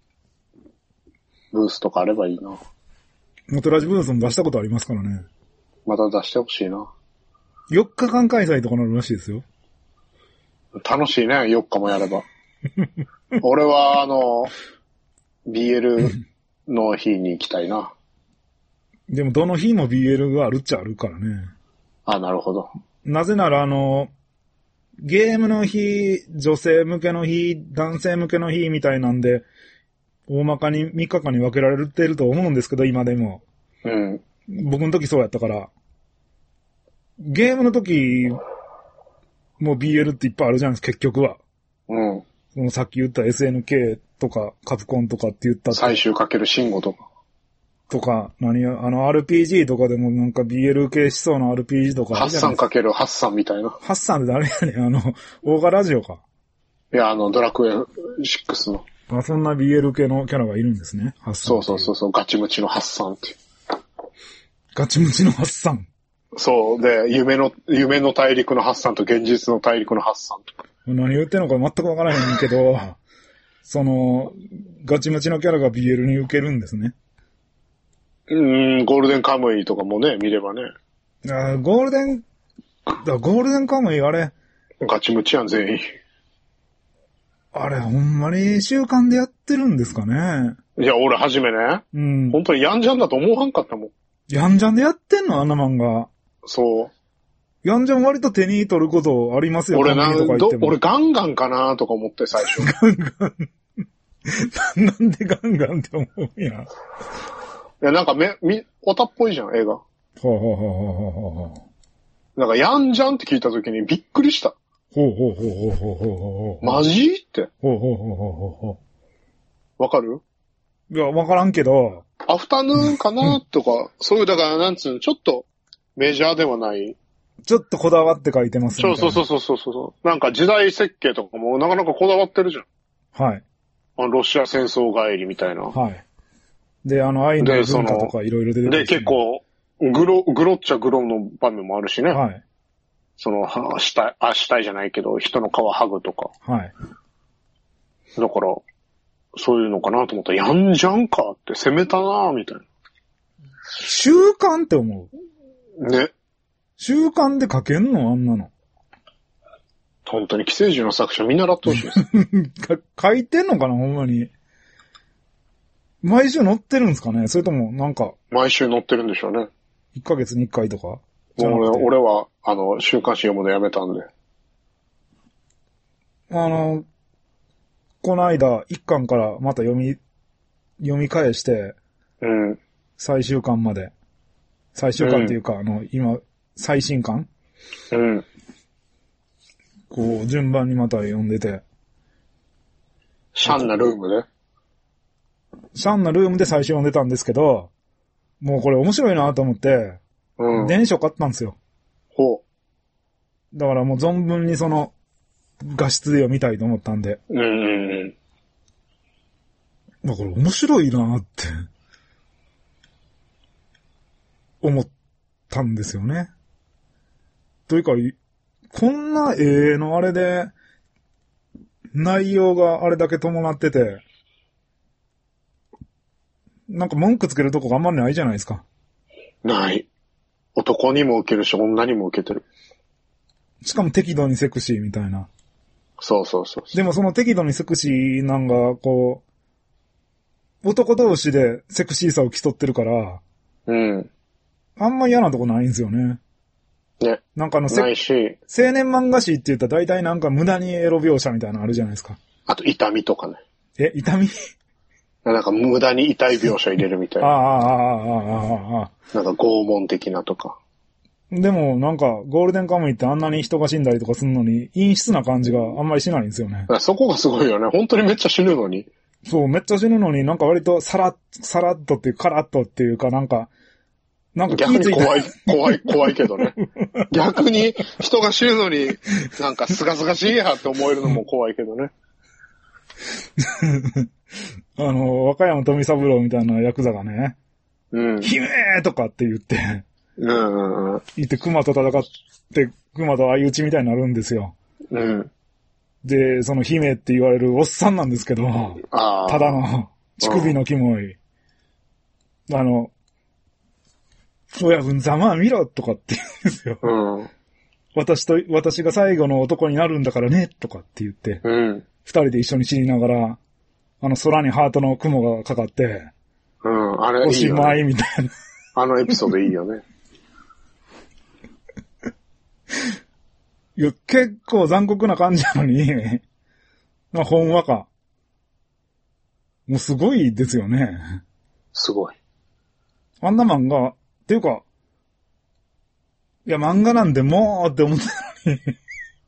ブースとかあればいいな。 モテラジブースも出したことありますからね。 また出してほしいな。 よっかかん開催とかなるらしいですよ。 楽しいね、よっかもやれば。俺は、あの、ビーエル の日に行きたいな。 でも、どの日も ビーエル があるっちゃあるからね。 あ、なるほど。 なぜなら、あの、ゲームの日、女性向けの日、男性向けの日みたいなんで、大まかにみっかかんに分けられてると思うんですけど、今でも。 うん。 僕の時そうやったから。ゲームの時、もう ビーエル っていっぱいあるじゃないですか、結局は。 うん。 そのさっき言った エスエヌケー とか、カプコンとかって言った最終かける信号とか。 とか、何や、あの アールピージー とかでもなんか ビーエル 系しそうな アールピージー とか。 ハッサンかけるハッサンみたいな。 ハッサンって誰やねん、あの、オーガラジオか。 いや、あの、ドラクエシックスの。 あ、そんな ビーエル 系のキャラがいるんですね。ハッサン。 そうそうそうそう、ガチムチのハッサンって。 ガチムチのハッサン。 そう。で、夢の、夢の大陸のハッサンと現実の大陸のハッサンとか。 何言ってんのか全くわからへんけど、その、ガチムチのキャラが ビーエル に受けるんですね。 うーん、ゴールデンカムイとかもね、見ればね。 あゴールデン、だゴールデンカムイあれ。 ガチムチやん、全員。 あれ、ほんまに習慣でやってるんですかね。 いや、俺はじめね。 うん。 本当にヤンジャンだと思わんかったもん。 ヤンジャンでやってんのあんな漫画。 そう。 ヤンジャン割と手に取ることありますよ。 俺な、ど、俺ガンガンかなとか思って最初。 ガンガン。なんでガンガンって思うんや。 いや、なんかめ、み、オタっぽいじゃん、映画。 ほうほうほうほうほうほう。なんか、ヤンジャンって聞いたときにびっくりした。 ほうほうほうほうほうほう。 マジって。 ほうほうほうほうほう。わかる？ いや、わからんけど。 アフタヌーンかなとか、そういう、だから、なんつうの、ちょっとメジャーではない。 ちょっとこだわって書いてますね。 そうそうそうそうそう。なんか時代設計とかもなかなかこだわってるじゃん。 はい。 あのロシア戦争帰りみたいな。 はい。で、あの、愛の文化とかいろいろ出てくる、 ね。で、結構、グロ、グロっちゃグロの場面もあるしね。 はい。 その、死体、あ、死体じゃないけど、人の皮剥ぐとか。 はい。 だから、そういうのかなと思ったら、やんじゃんかって攻めたなぁ、みたいな。 習慣って思う。ね。 習慣で書けんのあんなの。 本当に寄生獣の作者見習ってほしいです。 書いてんのかなほんまに。毎週載ってるんですかねそれともなんか。 毎週載ってるんでしょうね。 いっかげつにいっかいとかもう俺俺は、あの、週刊誌読むのやめたんで。 あの、この間、一巻からまた読み、読み返して、 うん。 最終巻まで。最終巻っていうか、うん、あの、今、最新巻うん。 こう、順番にまた読んでて。 シャンなルームでシャンなルームで最初読んでたんですけど、もうこれ面白いなと思って、うん。電子を買ったんですよ。 ほう。 だからもう存分にその、画質で読みたいと思ったんで。 うんうんうん。 だから面白いなって、思ったんですよね。というか、こんな絵のあれで、内容があれだけ伴ってて、なんか文句つけるとこがあんまりないじゃないですか。 ない。男にも受けるし、女にも受けてる。 しかも適度にセクシーみたいな。 そうそうそうそう。 でもその適度にセクシーなんが、こう、男同士でセクシーさを競ってるから、 うん。 あんま嫌なとこないんですよね。 ね。 なんかあの、 ないし、 青年漫画誌って言ったら大体なんか無駄にエロ描写みたいなのあるじゃないですか。 あと痛みとかね。 え、痛みなんか無駄に痛い描写入れるみたいな。 ああ、ああ、ああ、ああ。 なんか拷問的なとか。 でもなんかゴールデンカムイってあんなに人が死んだりとかするのに陰湿な感じがあんまりしないんですよね。 そこがすごいよね。本当にめっちゃ死ぬのに。 そう、めっちゃ死ぬのになんか割とサラッ、サラッとっていうカラッとっていうかなんか、なんか逆に怖い、怖い、怖いけどね。逆に人が死ぬのになんかすがすがしいやって思えるのも怖いけどね。 あの、和歌山富三郎みたいなヤクザがね、 うん。 姫ーとかって言って、 うんうんうん。 言って熊と戦って、熊と相打ちみたいになるんですよ。 うん。 で、その姫って言われるおっさんなんですけど、 あただの乳首のキモい、うん、あの、親分ざまあ見ろとかって言うんですよ。 うん。 私と、私が最後の男になるんだからね、とかって言って、 うん。 二人で一緒に死にながら、あの空にハートの雲がかかって、 うん、あれいいよね。 おしまいみたいな。 あのエピソードいいよね。 いや、結構残酷な感じなのに、まあ、ほんわか。もうすごいですよね。 すごい。 あんな漫画、っていうか、いや、漫画なんでもうって思ってたのに。い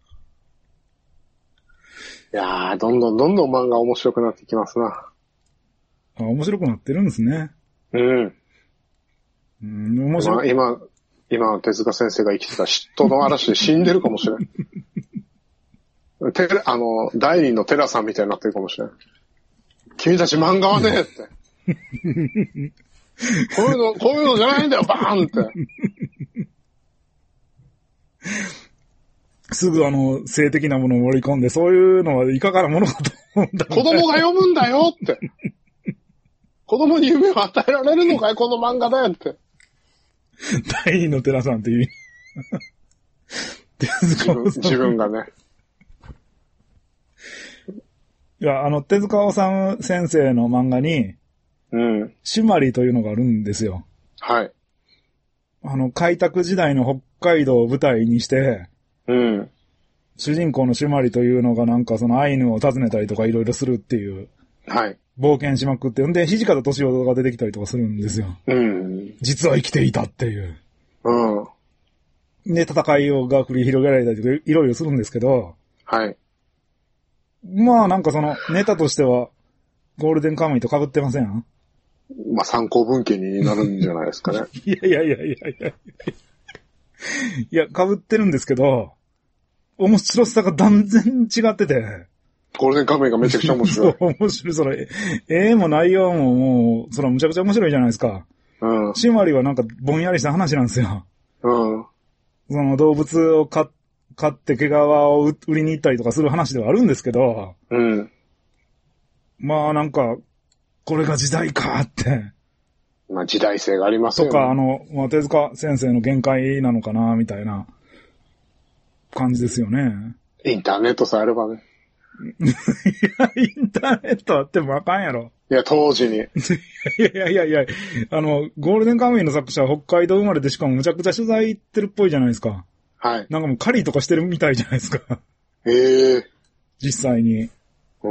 やー、どんどんどんどん漫画面白くなってきますな。 あ、面白くなってるんですね。 うん。 うん、面白い。今、今、今手塚先生が生きてた嫉妬の嵐で死んでるかもしれん。て、あの、第二のテラさんみたいになってるかもしれん。君たち漫画はねって。こういうの、こういうのじゃないんだよ、バーンって。 すぐあの、性的なものを盛り込んで、そういうのはいかがなものかと思うんだ。 子供が読むんだよって。子供に夢を与えられるのかい、この漫画だよって。 第二の寺さんっていう。 自分、自分がね。 いや、あの、手塚治虫先生の漫画に、 うん。 シュマリというのがあるんですよ。 はい。 あの、開拓時代の北海道を舞台にして、 うん。 主人公のシュマリというのがなんかそのアイヌを訪ねたりとかいろいろするっていう。 はい。 冒険しまくって。んで、土方歳三が出てきたりとかするんですよ。 うん。 実は生きていたっていう。 うん。 で、戦いをが繰り広げられたりとかいろいろするんですけど。 はい。 まあなんかそのネタとしては、ゴールデンカムイと被ってません？ まあ参考文献になるんじゃないですかね。 いやいやいやいやいやいや。いや、被ってるんですけど、面白さが断然違ってて。 ゴールデンカムイがめちゃくちゃ面白い。 そう、面白い。それ、絵も内容ももう、それはむちゃくちゃ面白いじゃないですか。 うん。 シマリはなんかぼんやりした話なんですよ。 うん。 その動物を飼飼って毛皮を売りに行ったりとかする話ではあるんですけど。 うん。 まあなんか、これが時代かって。 まあ時代性がありますよね。 とか、あの、まあ、手塚先生の限界なのかな、みたいな感じですよね。 インターネットさえあればね。 いや、インターネットあってもあかんやろ。 いや、当時に。 いやいやいやいや、あの、ゴールデンカムイの作者は北海道生まれでしかもむちゃくちゃ取材行ってるっぽいじゃないですか。 はい。 なんかもう狩りとかしてるみたいじゃないですか。 へえ。 実際に。 うん。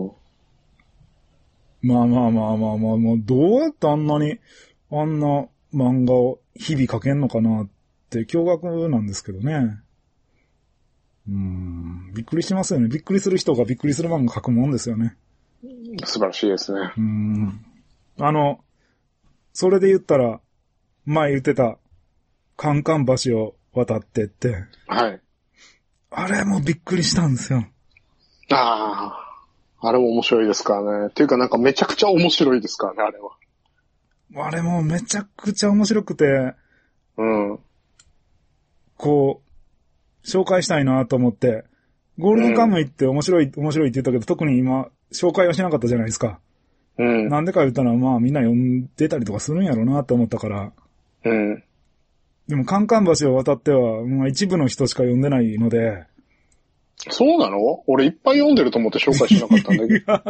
まあまあまあまあまあ、もうどうやってあんなに、あんな漫画を日々描けんのかなって驚愕なんですけどね。うーん、びっくりしますよね。びっくりする人がびっくりする漫画描くもんですよね。 素晴らしいですね。 うーん。あの、それで言ったら、前言ってた、カンカン橋を渡ってって。 はい。 あれもびっくりしたんですよ。 ああ。あれも面白いですからね。っていうかなんかめちゃくちゃ面白いですからね、あれは。 あれもめちゃくちゃ面白くて、 うん。 こう、紹介したいなと思って、ゴールデンカムイって面白い、面白いって言ったけど、特に今、紹介はしなかったじゃないですか。 うん。 なんでか言ったら、まあみんな読んでたりとかするんやろうなと思ったから。 うん。 でも、カンカン橋を渡っては、まあ一部の人しか読んでないので。 そうなの？俺いっぱい読んでると思って紹介しなかったんだけど。 いや、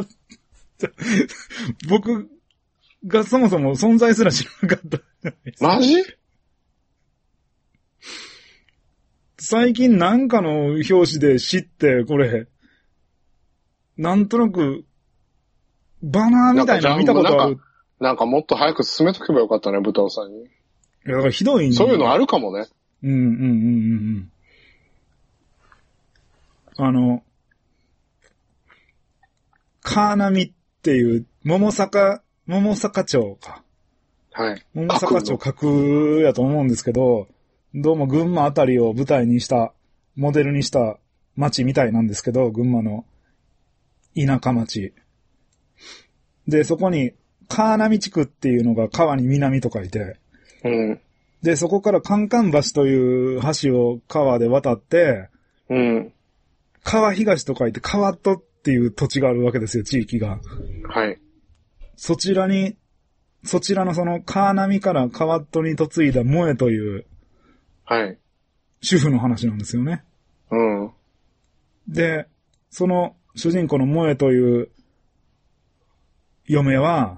僕がそもそも存在すら知らなかったじゃないですか。 マジ？ 最近なんかの表紙で知って、これ、なんとなく、バナーみたいなの見たことある。 なんか、なんかもっと早く進めとけばよかったね、豚尾さんに。 いや、だからひどいんそういうのあるかもね。 うんうんうんうんうん。あの、カーナミっていう、桃坂、桃坂町か。 はい。 桃坂町架空やと思うんですけど、どうも群馬あたりを舞台にした、モデルにした町みたいなんですけど、群馬の田舎町。で、そこに、カーナミ地区っていうのが川に南と書いて、 うん。 で、そこからカンカン橋という橋を川で渡って、 うん。 川東と書いて川戸っていう土地があるわけですよ、地域が。 はい。 そちらに、そちらのそのカーナミから川戸に嫁いだ萌えという、 はい。 主婦の話なんですよね。 うん。 で、その主人公の萌えという嫁は、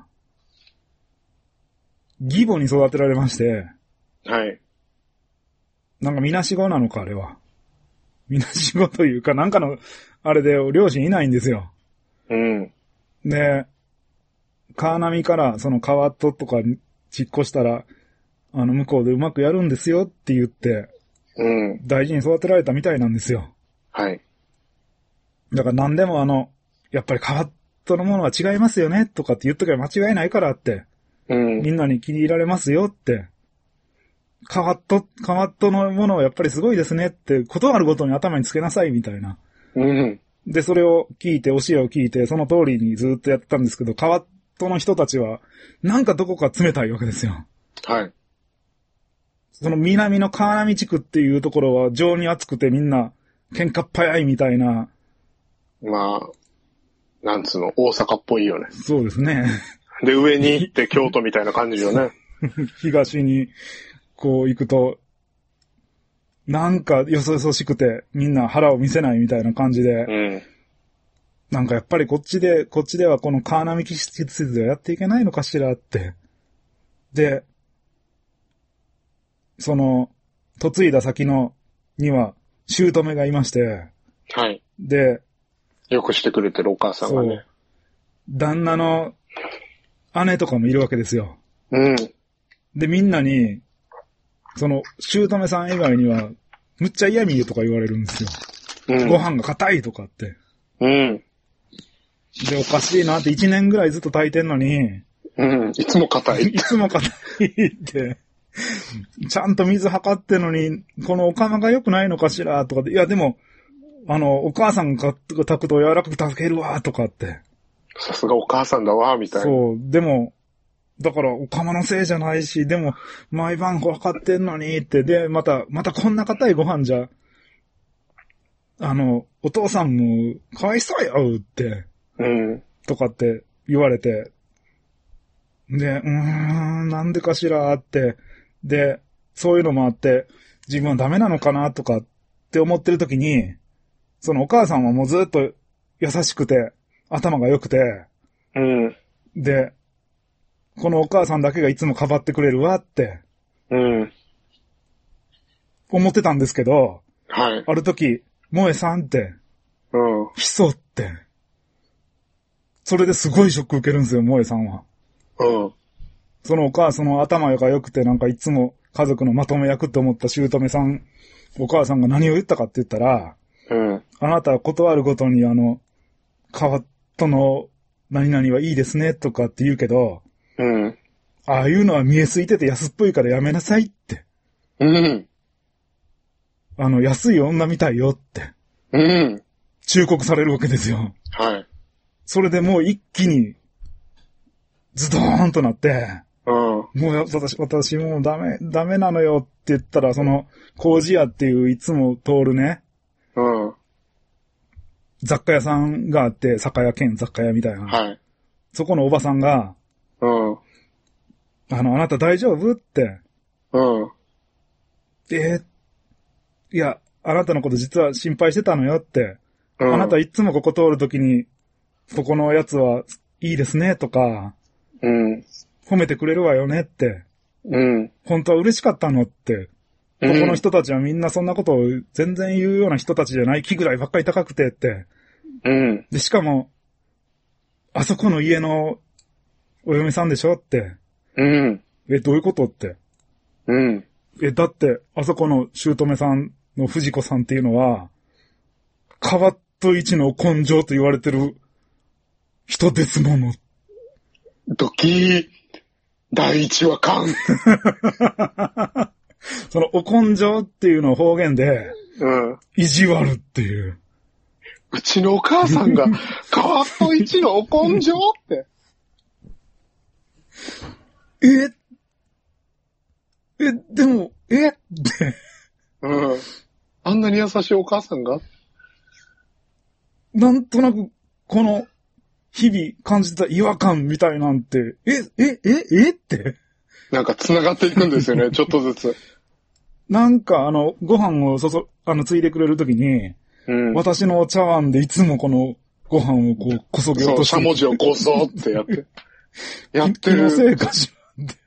義母に育てられまして、 はい。 なんかみなしごなのか、あれは。みなしごというか、なんかの、あれで両親いないんですよ。 うん。 で、川波からその川戸とかに引っ越したら、あの、向こうでうまくやるんですよって言って、 うん。 大事に育てられたみたいなんですよ。 はい。 だから何でもあの、やっぱり川戸のものは違いますよねとかって言っとけば間違いないからって、 うん。 みんなに気に入られますよって、川戸、川戸のものはやっぱりすごいですねって、ことあるごとに頭につけなさいみたいな。 うん。 で、それを聞いて、教えを聞いて、その通りにずっとやってたんですけど、川戸の人たちは、なんかどこか冷たいわけですよ。 はい。 その南の川波地区っていうところは情に熱くてみんな喧嘩っ早いみたいな。 まあ、なんつうの、大阪っぽいよね。 そうですね。 で、上に行って京都みたいな感じよね。 東にこう行くと、なんかよそよそしくてみんな腹を見せないみたいな感じで、 うん。 なんかやっぱりこっちで、こっちではこの川波季節ではやっていけないのかしらって。で、その、嫁いだ先の、には、姑がいまして、 はい。 で、 よくしてくれてるお母さんがね。 旦那の姉とかもいるわけですよ。 うん。 で、みんなに、その、姑さん以外には、むっちゃ嫌味とか言われるんですよ。 うん。 ご飯が硬いとかって。 うん。 で、おかしいなって一年ぐらいずっと炊いてんのに、 うん。いつも硬い。 いつも硬いって、ちゃんと水測ってんのに、このお釜が良くないのかしらとかで、いやでも、あの、お母さんが炊くと柔らかく炊けるわとかって。 さすがお母さんだわ、みたいな。 そう、でも、だからお釜のせいじゃないし、でも、毎晩測ってんのにって、で、また、またこんな硬いご飯じゃ、あの、お父さんも、かわいそうよって、 うん。 とかって言われて、で、うーん、なんでかしらって、で、そういうのもあって、自分はダメなのかなとかって思ってる時に、そのお母さんはもうずっと優しくて、頭が良くて、 うん。 で、このお母さんだけがいつもかばってくれるわって、 うん。 思ってたんですけど、 はい。 ある時、萌えさんって、 うん。 ヒソって、それですごいショック受けるんですよ、萌えさんは。 うん。 そのお母さんの頭が良くて、なんかいつも家族のまとめ役と思った姑さん、お母さんが何を言ったかって言ったら、 うん。 あなたは断るごとにあの、川との何々はいいですねとかって言うけど、 うん。 ああいうのは見えすぎてて安っぽいからやめなさいって。 うん。 あの、安い女みたいよって。 うん。 忠告されるわけですよ。 はい。 それでもう一気に、ズドーンとなって、 うん。 もう私、私もうダメ、ダメなのよって言ったら、その、工事屋っていういつも通るね、 うん。 雑貨屋さんがあって、酒屋兼雑貨屋みたいな。 はい。 そこのおばさんが、 うん。 あの、あなた大丈夫って。 うん。 えー、いや、あなたのこと実は心配してたのよって。 うん。 あなたいつもここ通るときに、ここのやつはいいですねとか、 うん。 褒めてくれるわよねって。 うん。 本当は嬉しかったのって。ここの人たちはみんなそんなことを全然言うような人たちじゃない気ぐらいばっかり高くてって。 うん。 で、しかも、あそこの家のお嫁さんでしょって。 うん。 え、どういうことって。 うん。 え、だって、あそこの姑さんの藤子さんっていうのは、川と一の根性と言われてる人ですもの。 ドキー、第一話感。 そのお根性っていうのを方言で、 うん。 意地悪っていう。 うちのお母さんが、川と一のお根性って。 ええ、でも、えって。 うん。あんなに優しいお母さんがなんとなく、この、日々感じてた違和感みたいなんて、え、え、え、えって。 なんか繋がっていくんですよね、ちょっとずつ。 なんかあの、ご飯をそそ、あの、ついでくれるときに、 うん。 私のお茶碗でいつもこのご飯をこう、こそげそう、 落として。 しゃもじをこそってやって。やって気のる。 せいかしらんで。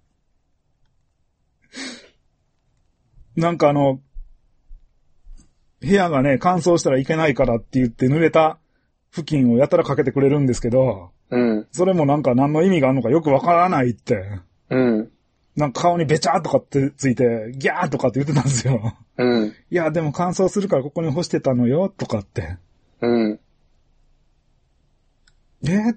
なんかあの、部屋がね、乾燥したらいけないからって言って濡れた布巾をやたらかけてくれるんですけど、 うん。 それもなんか何の意味があるのかよくわからないって。 うん。 なんか顔にベチャーとかってついて、ギャーとかって言ってたんですよ。 うん。 いや、でも乾燥するからここに干してたのよ、とかって。 うん。 えって。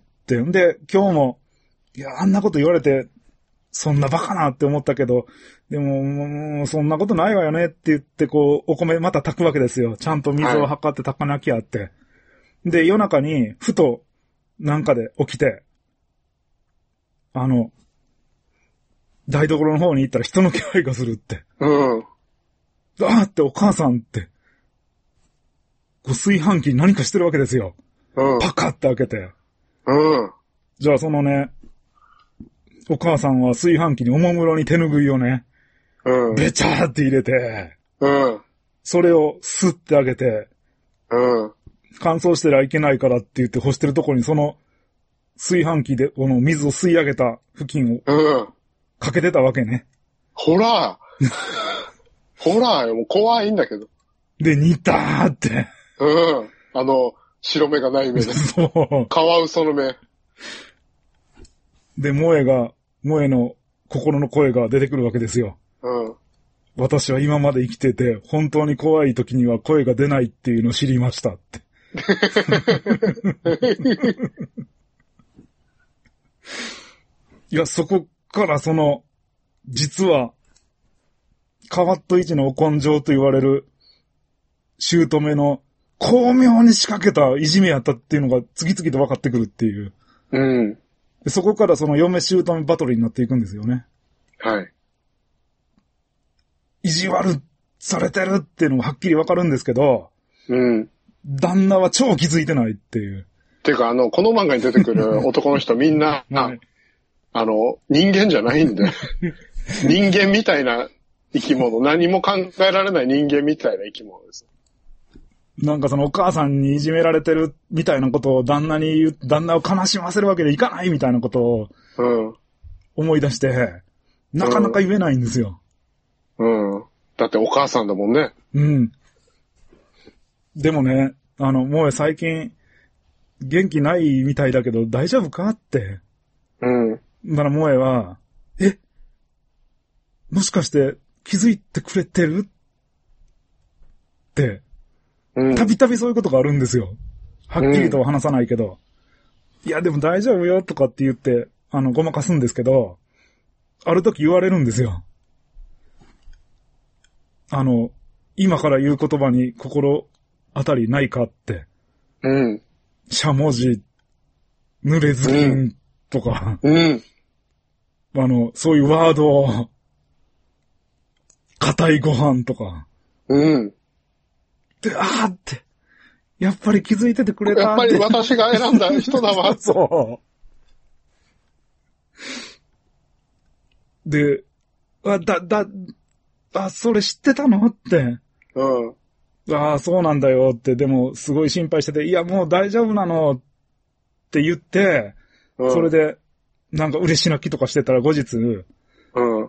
んで、今日も、いや、あんなこと言われて、そんなバカなって思ったけど、でも、もう、そんなことないわよねって言って、こう、お米また炊くわけですよ。ちゃんと水を測って炊かなきゃって。はい、で、夜中に、ふと、なんかで起きて、あの、台所の方に行ったら人の気配がするって。 うん。 あーってお母さんって、こう炊飯器に何かしてるわけですよ。 うん。 パカって開けて。 うん。 じゃあそのね、お母さんは炊飯器におもむろに手ぬぐいをね、 うん。 べちゃーって入れて、 うん。 それをスッてあげて、 うん。 乾燥してりゃいけないからって言って干してるところにその炊飯器でこの水を吸い上げた布巾をうん。 かけてたわけね。 ほらほらもう怖いんだけど。 で、煮たーって。 うん。あの、白目がない目で。 そう。 カワウソの目。 で、萌えが、萌えの心の声が出てくるわけですよ。 うん。 私は今まで生きてて、本当に怖い時には声が出ないっていうのを知りましたって。いや、そこからその、実は、カワット一のお根性と言われる、姑の巧妙に仕掛けたいじめやったっていうのが次々と分かってくるっていう。 うん。 でそこからその嫁姑バトルになっていくんですよね。 はい。 意地悪されてるっていうのがはっきり分かるんですけど、 うん。 旦那は超気づいてないっていう。 てか、あの、この漫画に出てくる男の人みんな、はい、あの、人間じゃないんで。人間みたいな生き物、何も考えられない人間みたいな生き物です。 なんかそのお母さんにいじめられてるみたいなことを旦那に言う、旦那を悲しませるわけでいかないみたいなことを思い出して、なかなか言えないんですよ。 うん。うん。だってお母さんだもんね。 うん。でもね、あの、もう最近、元気ないみたいだけど大丈夫かって。 うん。 だから萌えは、え、もしかして気づいてくれてるって、たびたびそういうことがあるんですよ。はっきりとは話さないけど。うん、いや、でも大丈夫よとかって言って、あの、ごまかすんですけど、ある時言われるんですよ。あの、今から言う言葉に心当たりないかって。 うん。 しゃもじ、濡れずきんとか、 うん。 あの、そういうワードを、硬いご飯とか。 うん。 で、あーって、やっぱり気づいててくれたって。 やっぱり私が選んだ人だわ。 そう。で、あ、だ、だ、あ、それ知ってたのって。 うん。 ああ、そうなんだよって、でも、すごい心配してて、いや、もう大丈夫なのって言って、うん、それで、なんか嬉し泣きとかしてたら後日、うん、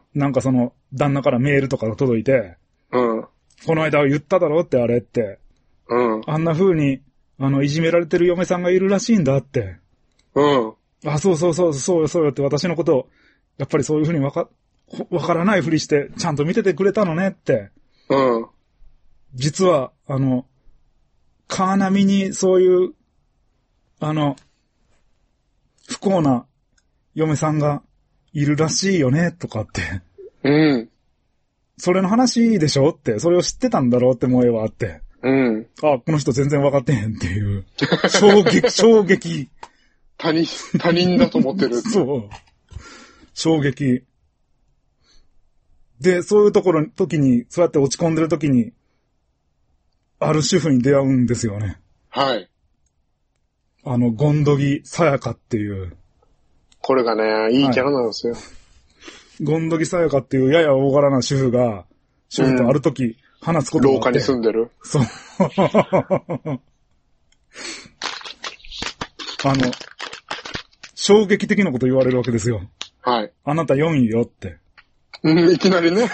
なんかその、旦那からメールとかが届いて、うん、この間言っただろってあれって、うん、あんな風に、あの、いじめられてる嫁さんがいるらしいんだって。うん。あ、そうそうそう、そうよ、そうよって私のことを、やっぱりそういう風にわか、わからないふりして、ちゃんと見ててくれたのねって。うん。実は、あの、カーナミにそういう、あの、不幸な嫁さんがいるらしいよね、とかって。うん。それの話でしょって、それを知ってたんだろうって萌えはあって。うん。あ、この人全然分かってへんっていう。衝撃、衝撃。 他人、他人だと思ってる。 そう。衝撃。で、そういうところ、時に、そうやって落ち込んでる時に、ある主婦に出会うんですよね。 はい。 あの、ゴンドギさやかっていう。 これがね、いいキャラなんですよ。はい、 ゴンドギさやかっていうやや大柄な主婦が、主婦とある時、話すことがあって、 廊下に住んでる。 そう。あの、衝撃的なこと言われるわけですよ。はい。あなたよんいよって。 うん、いきなりね。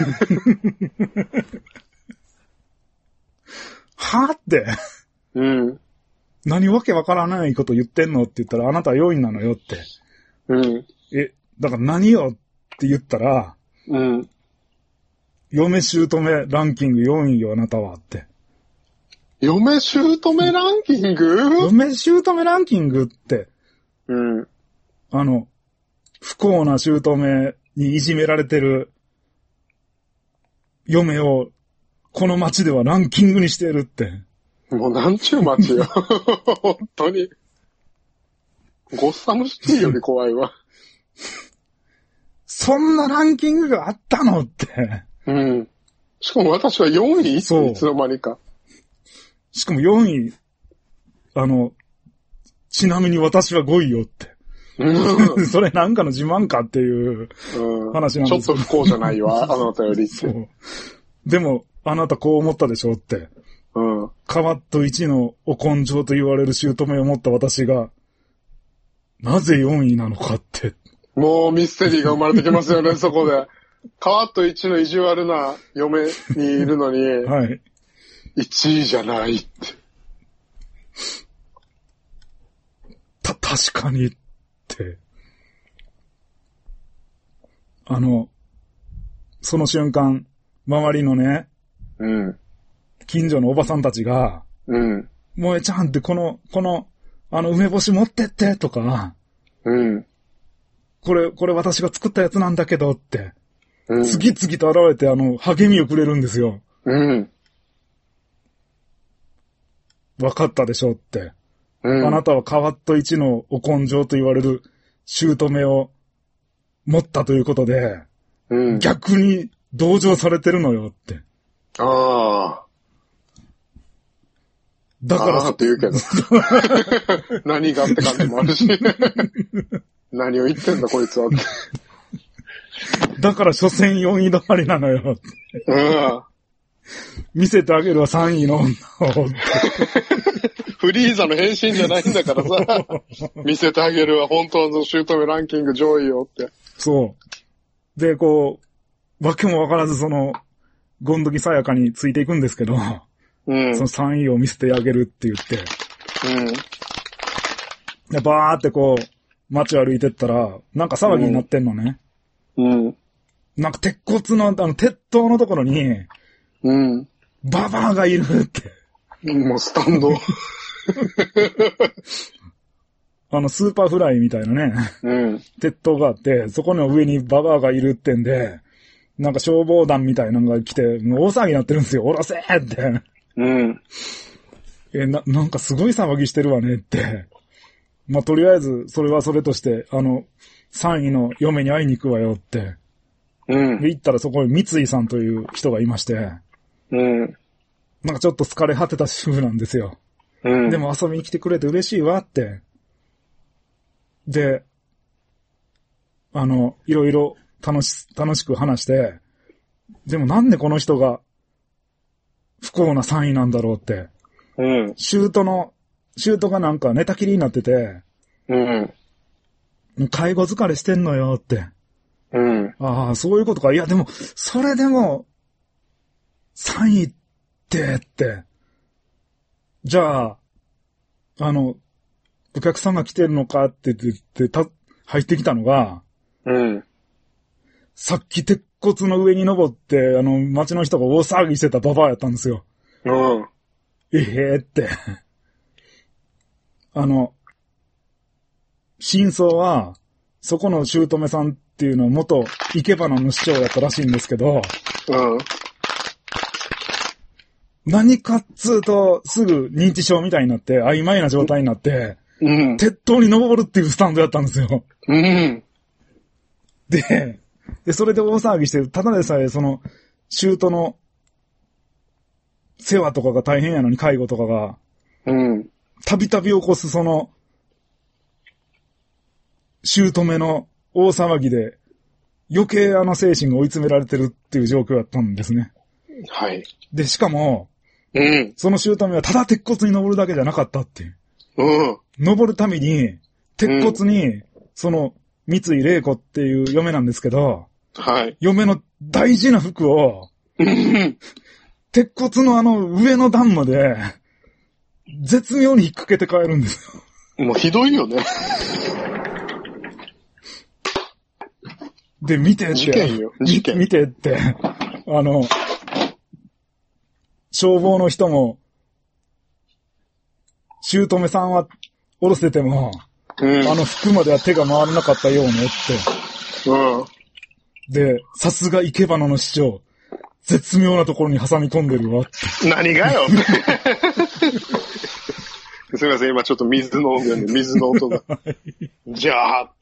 はぁって。うん。何わけわからないこと言ってんのって言ったら、あなたはよんいなのよって。うん。え、だから何よって言ったら、うん。嫁姑ランキングよんいよ、あなたはって。 嫁姑ランキング嫁姑ランキングって。 うん。 あの、不幸な姑にいじめられてる嫁を、この街ではランキングにしてるって。 もうなんちゅう街よ。本当に。ゴッサムシティより怖いわ。 そんなランキングがあったのって。 うん。しかも私はよんい？そう。いつの間にか。 しかもよんい。あの、ちなみに私はごいよって。うん、それなんかの自慢かっていう話なんです、うん、 ちょっと不幸じゃないわ、あなたよりって。そう。 でも、あなたこう思ったでしょって。うん。カワットいちのお根性と言われる姑を持った私が、なぜよんいなのかって。 もうミステリーが生まれてきますよね、そこで。カワットいちの意地悪な嫁にいるのに、はい。いちいじゃないって。 た、確かにって。あの、その瞬間、周りのね、うん。近所のおばさんたちが、うん。萌えちゃんってこの、この、あの梅干し持ってってとか、うん。これ、これ私が作ったやつなんだけどって、うん。次々と現れてあの、励みをくれるんですよ。うん。わかったでしょって。うん。あなたはカワットいちのお根性と言われる姑を持ったということで、うん。逆に同情されてるのよって。ああ。だから。 ああって言うけど。何がって感じもあるし。何を言ってんだこいつはって。 だから所詮よんい止まりなのよって。うん。 見せてあげるはさんいの女を。 フリーザの変身じゃないんだからさ、見せてあげるは本当の姑ランキング上位よって。 そう。で、こう、わけもわからずその、ゴンドキさやかについていくんですけど、うん、そのさんいを見せてあげるって言って、うん。で、バーってこう、街歩いてったら、なんか騒ぎになってんのね。うん。なんか鉄骨の、あの、鉄塔のところに、うん。ババアがいるって。 もうスタンド。 あの、スーパーフライみたいなね。うん。鉄塔があって、そこの上にババアがいるってんで、なんか消防団みたいなのが来て、もう大騒ぎになってるんですよ。おろせーって。うん。え、な、なんかすごい騒ぎしてるわねって。まあ、とりあえず、それはそれとして、あの、さんいの嫁に会いに行くわよって。うん。で、行ったらそこに三井さんという人がいまして。うん。なんかちょっと疲れ果てた主婦なんですよ。うん。でも遊びに来てくれて嬉しいわって。で、あの、いろいろ楽し、楽しく話して、でもなんでこの人が不幸なさんいなんだろうって。うん。シュートの、シュートがなんか寝たきりになってて、うん。介護疲れしてんのよって。うん。ああ、そういうことか。いや、でも、それでも、さんいってって。じゃあ、あの、お客さんが来てるのかって言って、た、入ってきたのが、うん。さっき鉄骨の上に登って、あの、町の人が大騒ぎしてたババアやったんですよ。うん。ええー、って。あの、真相は、そこの姑さんっていうのは元生け花の市長だったらしいんですけど、うん。何かっつうと、すぐ認知症みたいになって、曖昧な状態になって、うん。鉄塔に登るっていうスタンドやったんですよ。うん。で、で、それで大騒ぎしてる。ただでさえ、その、姑の世話とかが大変やのに、介護とかが、うん。たびたび起こすその、姑の大騒ぎで、余計あの精神が追い詰められてるっていう状況だったんですね。はい。で、しかも、うん。その姑はただ鉄骨に登るだけじゃなかったっていう。うん。登るために、鉄骨に、その、三井玲子っていう嫁なんですけど、はい。嫁の大事な服を、鉄骨のあの上の段まで、絶妙に引っ掛けて帰るんですよ。もうひどいよね。 で、見てって。 事件よ。事件。 見てって。あの、消防の人も、姑さんは下ろせても、うん、あの服までは手が回らなかったようねって。うん。で、さすが生け花の市長、絶妙なところに挟み込んでるわって。 何がよすみません、今ちょっと水飲んでるんで、水の音が。じゃーって。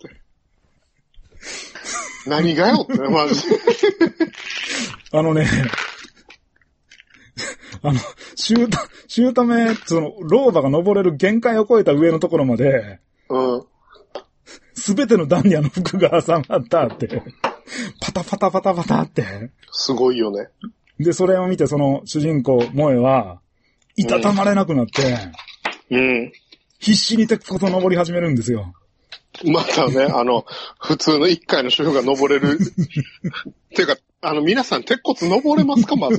何がよって、マジで。 あのね、あの、姑、姑、その、老婆が登れる限界を超えた上のところまで、うん。すべての段にあの服が挟まったって、パタパタパタパタって。 すごいよね。 で、それを見てその主人公、萌えは、いたたまれなくなって、うん。必死に鉄骨を登り始めるんですよ。 またね、あの、普通の一階の主婦が登れる。ていうか、あの、皆さん鉄骨登れますか、まず。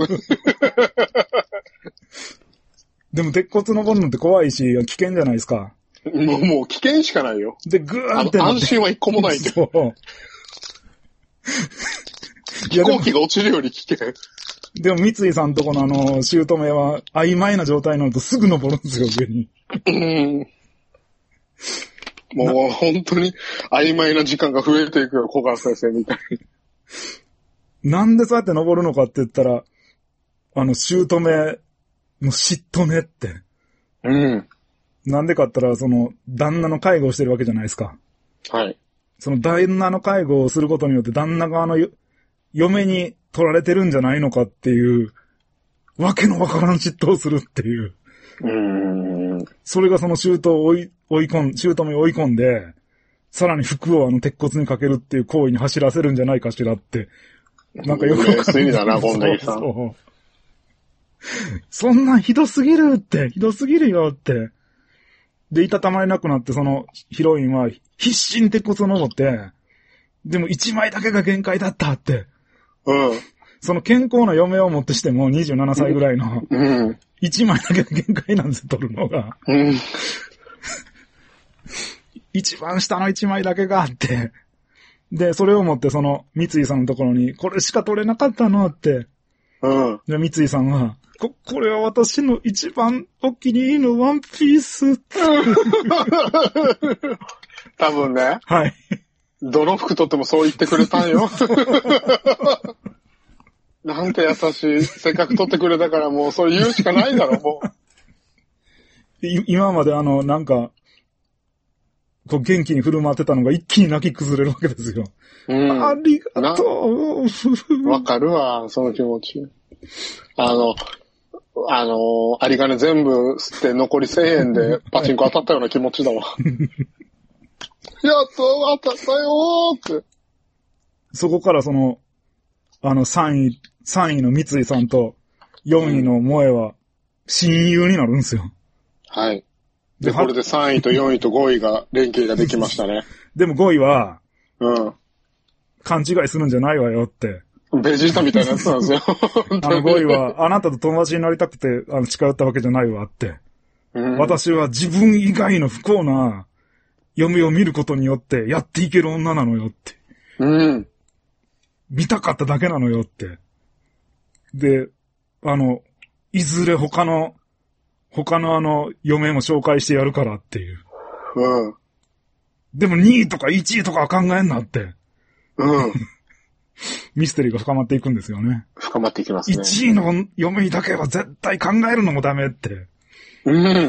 でも鉄骨登るのって怖いし、危険じゃないですか。 もう、もう危険しかないよ。 で、ぐーってなって。安心は一個もないで。そう。飛行機が落ちるより危険。 でも、三井さんとこのあの、姑は曖昧な状態になるとすぐ登るんですよ、上に。うんもう本当に曖昧な時間が増えていくよ、小川先生みたいに。なんでそうやって登るのかって言ったら、あの、姑の嫉妬ねって。うん。なんでかって言ったら、その、旦那の介護をしてるわけじゃないですか。はい。その旦那の介護をすることによって旦那側の嫁に取られてるんじゃないのかっていう、わけのわからん嫉妬をするっていう。うーん。それがその姑を追い、追い込ん、姑を追い込んで、さらに服をあの鉄骨にかけるっていう行為に走らせるんじゃないかしらって。なんかよくわかんない。 だな、ゴンデイさん。 そんなんひどすぎるって、ひどすぎるよって。で、いたたまれなくなって、そのヒロインは必死に鉄骨を登って、でも一枚だけが限界だったって。 うん。 その健康な嫁を持ってしてもにじゅうななさいぐらいの、 うん。 一枚だけが限界なんですよ、取るのが。 うん。 一番下の一枚だけがあって。で、それを持ってその三井さんのところに、これしか取れなかったのって。 うん。 で、三井さんは、こ、これは私の一番お気に入りのワンピース。 多分ね。 はい。 どの服取ってもそう言ってくれたんよ。なんて優しい。せっかく取ってくれたからもうそれ言うしかないだろ、もう。い今まであの、なんか、こう元気に振る舞ってたのが一気に泣き崩れるわけですよ。 うん。 ありがとう。 わかるわ、その気持ち。あの、あの、有り金全部吸って残りせんえんでパチンコ当たったような気持ちだわ。やっと当たったよーって。 そこからその、あのさんい、さんいの三井さんとよんいの萌えは親友になるんですよ。 はい。で、これでさんいとよんいとごいが連携ができましたね。 でもごいは、 うん。 勘違いするんじゃないわよって。 ベジータみたいなやつなんですよ。 あのごいは、あなたと友達になりたくて、あの、近寄ったわけじゃないわって。うん、私は自分以外の不幸な嫁を見ることによってやっていける女なのよって。 うん。 見たかっただけなのよって。で、あの、いずれ他の、他のあの、嫁も紹介してやるからっていう。 うん。 でもにいとかいちいとかは考えんなって。 うん。 ミステリーが深まっていくんですよね。 深まっていきますね。 いちいの嫁だけは絶対考えるのもダメって。 うん。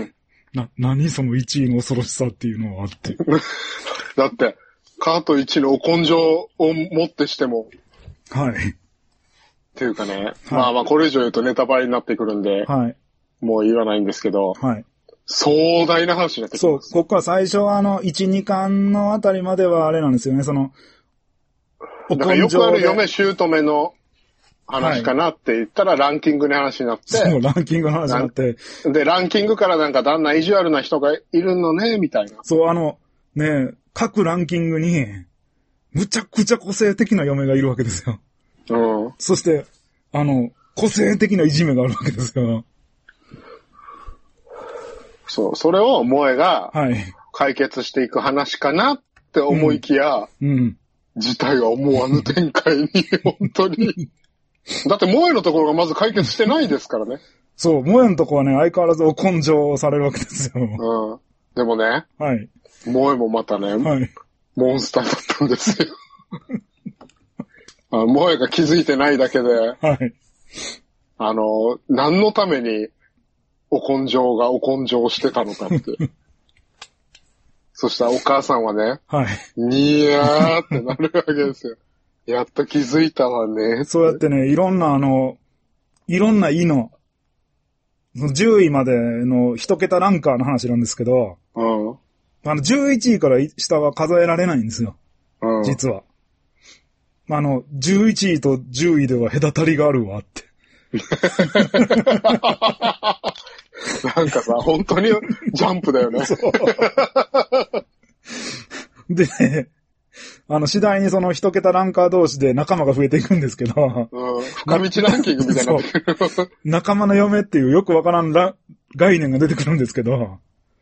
な、何そのいちいの恐ろしさっていうのはあって。 だって、カートいちのお根性をもってしても。 はい。 っていうかね、はい、まあまあこれ以上言うとネタバレになってくるんで、はい。もう言わないんですけど、はい。壮大な話になってきます。 そう、ここから最初はあの、いち、にかんのあたりまではあれなんですよね、その、 お根性で。よくある嫁姑の話かなって言ったらランキングの話になって。 そう、ランキングの話になって。 で、ランキングからなんか旦那意地悪な人がいるのね、みたいな。 そう、あの、ね、各ランキングに、むちゃくちゃ個性的な嫁がいるわけですよ。 うん。 そして、あの、個性的ないじめがあるわけですよ。 そう、それを萌えが、解決していく話かなって思いきや、 うん。うん、 事態は思わぬ展開に、本当に。だって萌えのところがまず解決してないですからね。 そう、萌えのところはね、相変わらずお根性されるわけですよ。 うん。でもね、 はい。 萌えもまたね、はい、モンスターだったんですよ。あ、萌えが気づいてないだけで、はい。あの、何のためにお根性がお根性してたのかって。そしたらお母さんはね、はい。にやーってなるわけですよ。やっと気づいたわね。 そうやってね、いろんなあの、いろんな意の、じゅういまでの一桁ランカーの話なんですけど、うん。あの、じゅういちいから下は数えられないんですよ。うん。実は。あの、じゅういちいとじゅういでは隔たりがあるわって。 なんかさ、本当にジャンプだよね。 で、ね、あの、次第にその一桁ランカー同士で仲間が増えていくんですけど。 うん。深道ランキングみたいな。 仲間の嫁っていうよくわからんら概念が出てくるんですけど。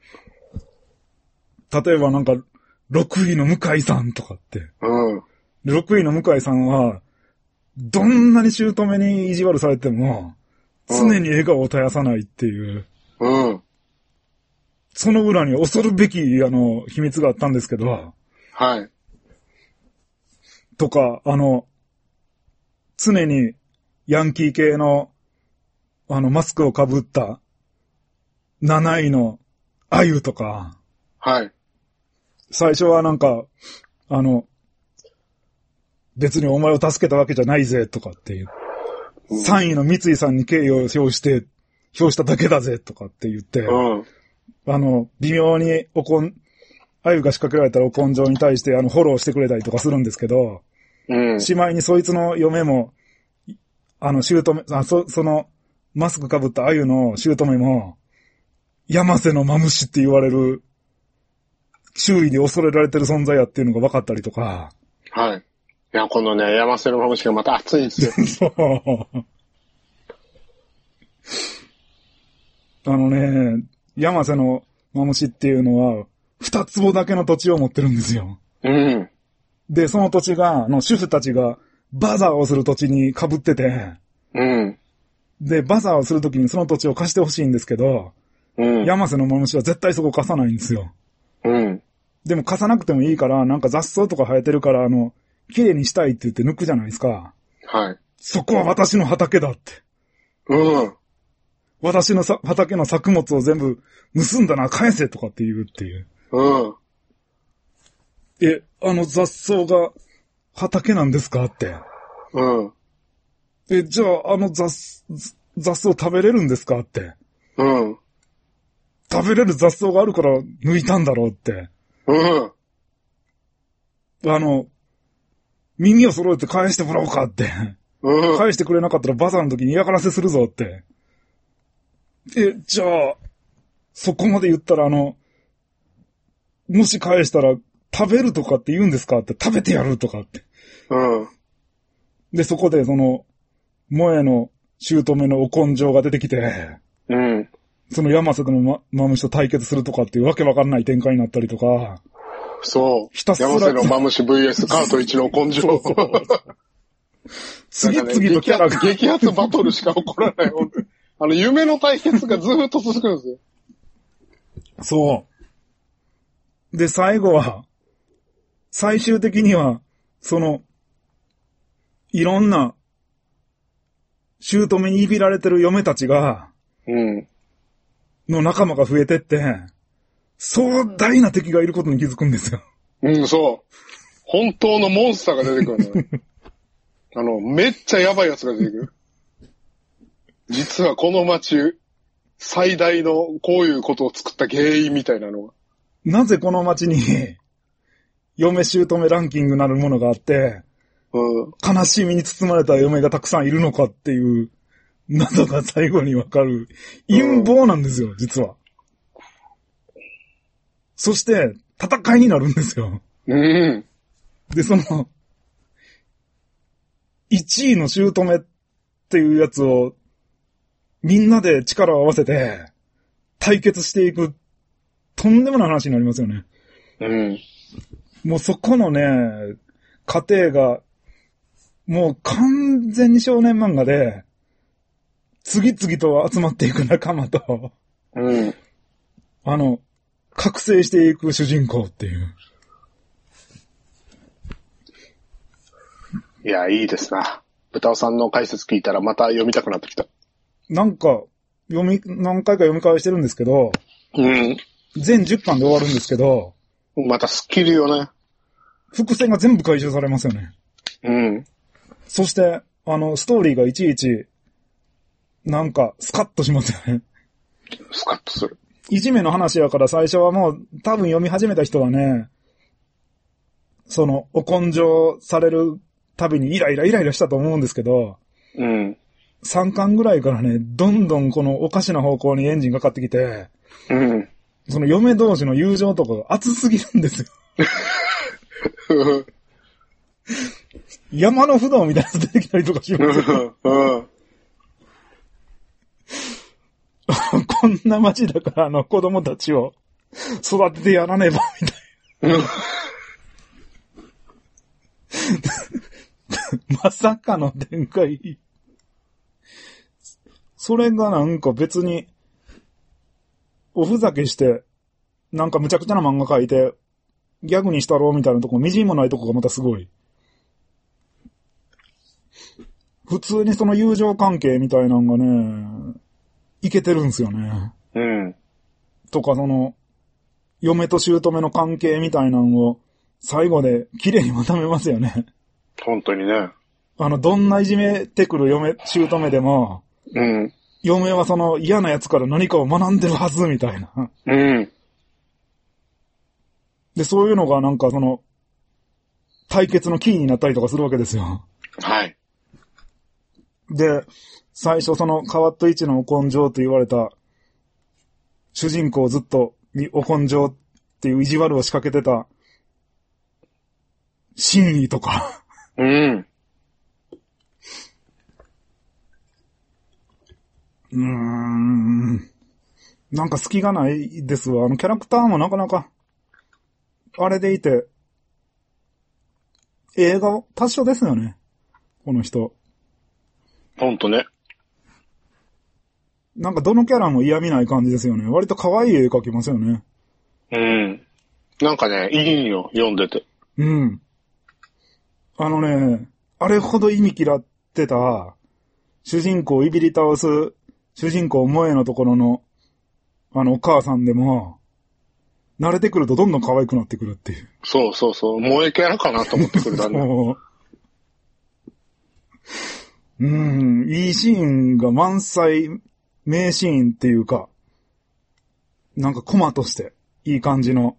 例えばなんか、ろくいの向井さんとかって。うん。ろくいの向井さんは、どんなに姑に意地悪されても、常に笑顔を絶やさないっていう。うん。その裏に恐るべき、あの、秘密があったんですけど。はい。とか、あの、常にヤンキー系の、あの、マスクをかぶった、なないの、あゆとか。はい。最初はなんか、あの、別にお前を助けたわけじゃないぜ、とかっていう。うん、さんいの三井さんに敬意を表して、表しただけだぜ、とかって言って。うん。あの、微妙におこん、あゆが仕掛けられたらお根性に対して、あの、フォローしてくれたりとかするんですけど、うん。しまいにそいつの嫁も、あの、姑、あ、そ、その、 マスク被った鮎の姑も、山瀬のマムシって言われる、周囲で恐れられてる存在やっていうのが分かったりとか。 はい。いや、このね、山瀬のマムシがまた熱いんですよ。 そう。あのね、山瀬のマムシっていうのは、二坪だけの土地を持ってるんですよ。 うん。 で、その土地が、あの、主婦たちがバザーをする土地に被ってて、 うん。 で、バザーをするときにその土地を貸してほしいんですけど、 うん。 山瀬のマムシは絶対そこ貸さないんですよ。 うん。 でも貸さなくてもいいから、なんか雑草とか生えてるから、あの、綺麗にしたいって言って抜くじゃないですか。 はい。 そこは私の畑だって。 うん。 私のさ畑の作物を全部盗んだな、返せとかって言うっていう。 うん。 え、あの雑草が畑なんですかって。 うん。 え、じゃああの雑、雑草食べれるんですかって。 うん。 食べれる雑草があるから抜いたんだろうって。 うん。 あの、耳を揃えて返してもらおうかって。 うん。 返してくれなかったらバザーの時に嫌がらせするぞって。え、じゃあ、そこまで言ったらあの、もし返したら食べるとかって言うんですかって、食べてやるとかって。 うん。 で、そこでその、萌えの姑のお根性が出てきて、 うん。 その山瀬のま、マムシと対決するとかっていうわけわかんない展開になったりとか。 そう。 ひたすら山瀬のマムシ ブイエス カートいちの根性。そうそう次々とキャラが。 激アツバトルしか起こらない。本当にあの、夢の対決がずっと続くんですよ。 そう。で、最後は、最終的には、その、いろんな、姑にいびられてる嫁たちが、 うん。 の仲間が増えてって、壮大な敵がいることに気づくんですよ。 うん、そう。本当のモンスターが出てくるの。あの、めっちゃやばいやつが出てくる。実はこの街、最大のこういうことを作った原因みたいなのが。 なぜこの街に、嫁姑ランキングなるものがあって、 うん、 悲しみに包まれた嫁がたくさんいるのかっていう謎が最後にわかる陰謀なんですよ、うん、実は。そして、戦いになるんですよ。 うん。 で、その、いちいの姑っていうやつを、みんなで力を合わせて、対決していく、とんでもない話になりますよね。 うん。 もうそこのね、過程が、もう完全に少年漫画で、次々と集まっていく仲間と、 うん。 あの、覚醒していく主人公っていう。 いや、いいですな。豚尾さんの解説聞いたらまた読みたくなってきた。 なんか、読み、何回か読み返してるんですけど、 うん。 全じゅっかんで終わるんですけど、 またスッキリよね。 伏線が全部回収されますよね。 うん。 そして、あの、ストーリーがいちいち、なんか、スカッとしますよね。 スカッとする。 いじめの話やから最初はもう、多分読み始めた人はね、その、お根性されるたびにイライライライラしたと思うんですけど、 うん。 さんかんぐらいからね、どんどんこのおかしな方向にエンジンがかかってきて、 うん。 その嫁同士の友情とかが熱すぎるんですよ。山の不動みたいなやつ出てきたりとかしますよ。 うんこんな街だからあの子供たちを育ててやらねば、みたいな。まさかの展開。それがなんか別に、おふざけして、なんかむちゃくちゃな漫画描いて、ギャグにしたろうみたいなとこ、みじんもないとこがまたすごい。普通にその友情関係みたいなのがね、いけてるんすよね。 うん。 とかその、嫁と姑の関係みたいなのを、最後で綺麗にまとめますよね。 本当にね。 あの、どんないじめてくる嫁、姑でも、 うん。 嫁はその嫌な奴から何かを学んでるはず、みたいな。 うん。 で、そういうのがなんかその、対決のキーになったりとかするわけですよ。 はい。 で、 最初その変わった位置のお根性と言われた、主人公ずっとにお根性っていう意地悪を仕掛けてた、真意とか。 うん。 うーん。なんか隙がないですわ。あのキャラクターもなかなか、あれでいて、映画達者ですよね。この人。 ほんとね。 なんかどのキャラも嫌味ない感じですよね。割と可愛い絵描きますよね。 うん。なんかね、いいんよ、読んでて。 うん。あのね、あれほど意味嫌ってた、主人公をいびり倒す、主人公萌えのところの、あのお母さんでも、慣れてくるとどんどん可愛くなってくるっていう。 そうそうそう。萌えキャラかなと思ってくるだね。 うん、いいシーンが満載、名シーンっていうか、なんかコマとして、いい感じの。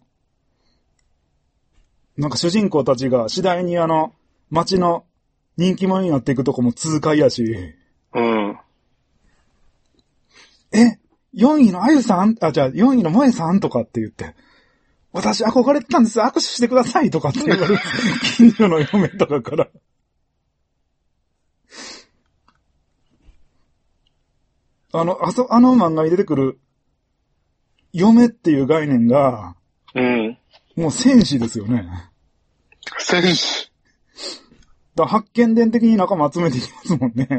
なんか主人公たちが次第にあの、街の人気者になっていくとこも痛快やし。 うん。 え、よんいのあゆさんあ、じゃあよんいの萌えさんとかって言って、私憧れてたんです、握手してくださいとかって言われる近所の嫁とかから。あの、あそ、あの漫画に出てくる、嫁っていう概念が、 うん。 もう戦士ですよね。 戦士。 だ発見伝的に仲間集めていきますもんね。 うん。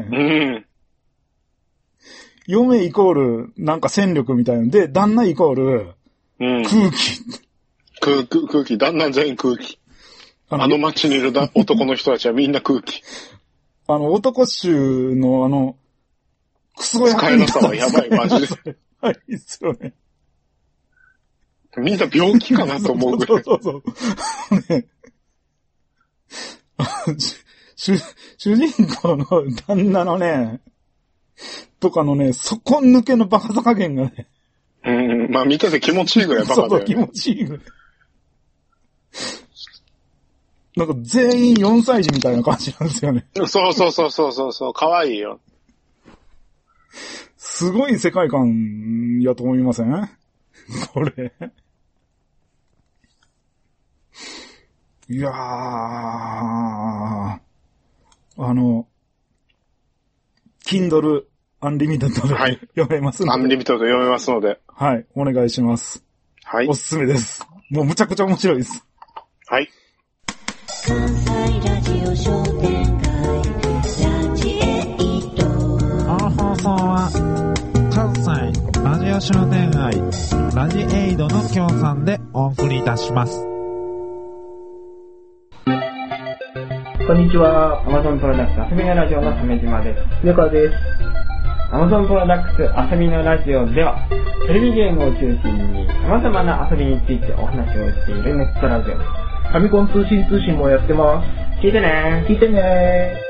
嫁イコール、なんか戦力みたいなんで、旦那イコール、 うん、 空気。 空気、空気、旦那全員空気。あの、あの街にいるだ男の人たちはみんな空気。 あの、男衆のあの、クソ役に立た使いなさはやばい、マジで。 はい、いいっすよね。 みんな病気かなと思うぐらい。 そうそうそう。ね、主、主人公の旦那のね、とかのね、底抜けのバカさ加減がね。 うん、まあ見てて気持ちいいぐらいバカだよね。 そうそう、気持ちいいぐらい。なんか全員よんさい児みたいな感じなんですよね。 そうそうそうそうそうそう、かわいいよ。 すごい世界観やと思いません？これ。いやー、あの、Kindle Unlimited で、はい、読めますので。 Unlimited で読めますので。 はい、お願いします。 はい。 おすすめです。もうむちゃくちゃ面白いです。 はい。 関西ラジオ商店街ラジエイト。 この放送は関西ラジオ商店街ラジエイドの協賛でお送りいたします。 こんにちは。Amazon プロダクツ遊びのラジオの鮫島です。 上川です。 Amazon プロダクツ遊びのラジオでは、テレビゲームを中心に様々な遊びについてお話をしているネットラジオです。 ファミコン通信通信もやってます。 聞いてね聞いてね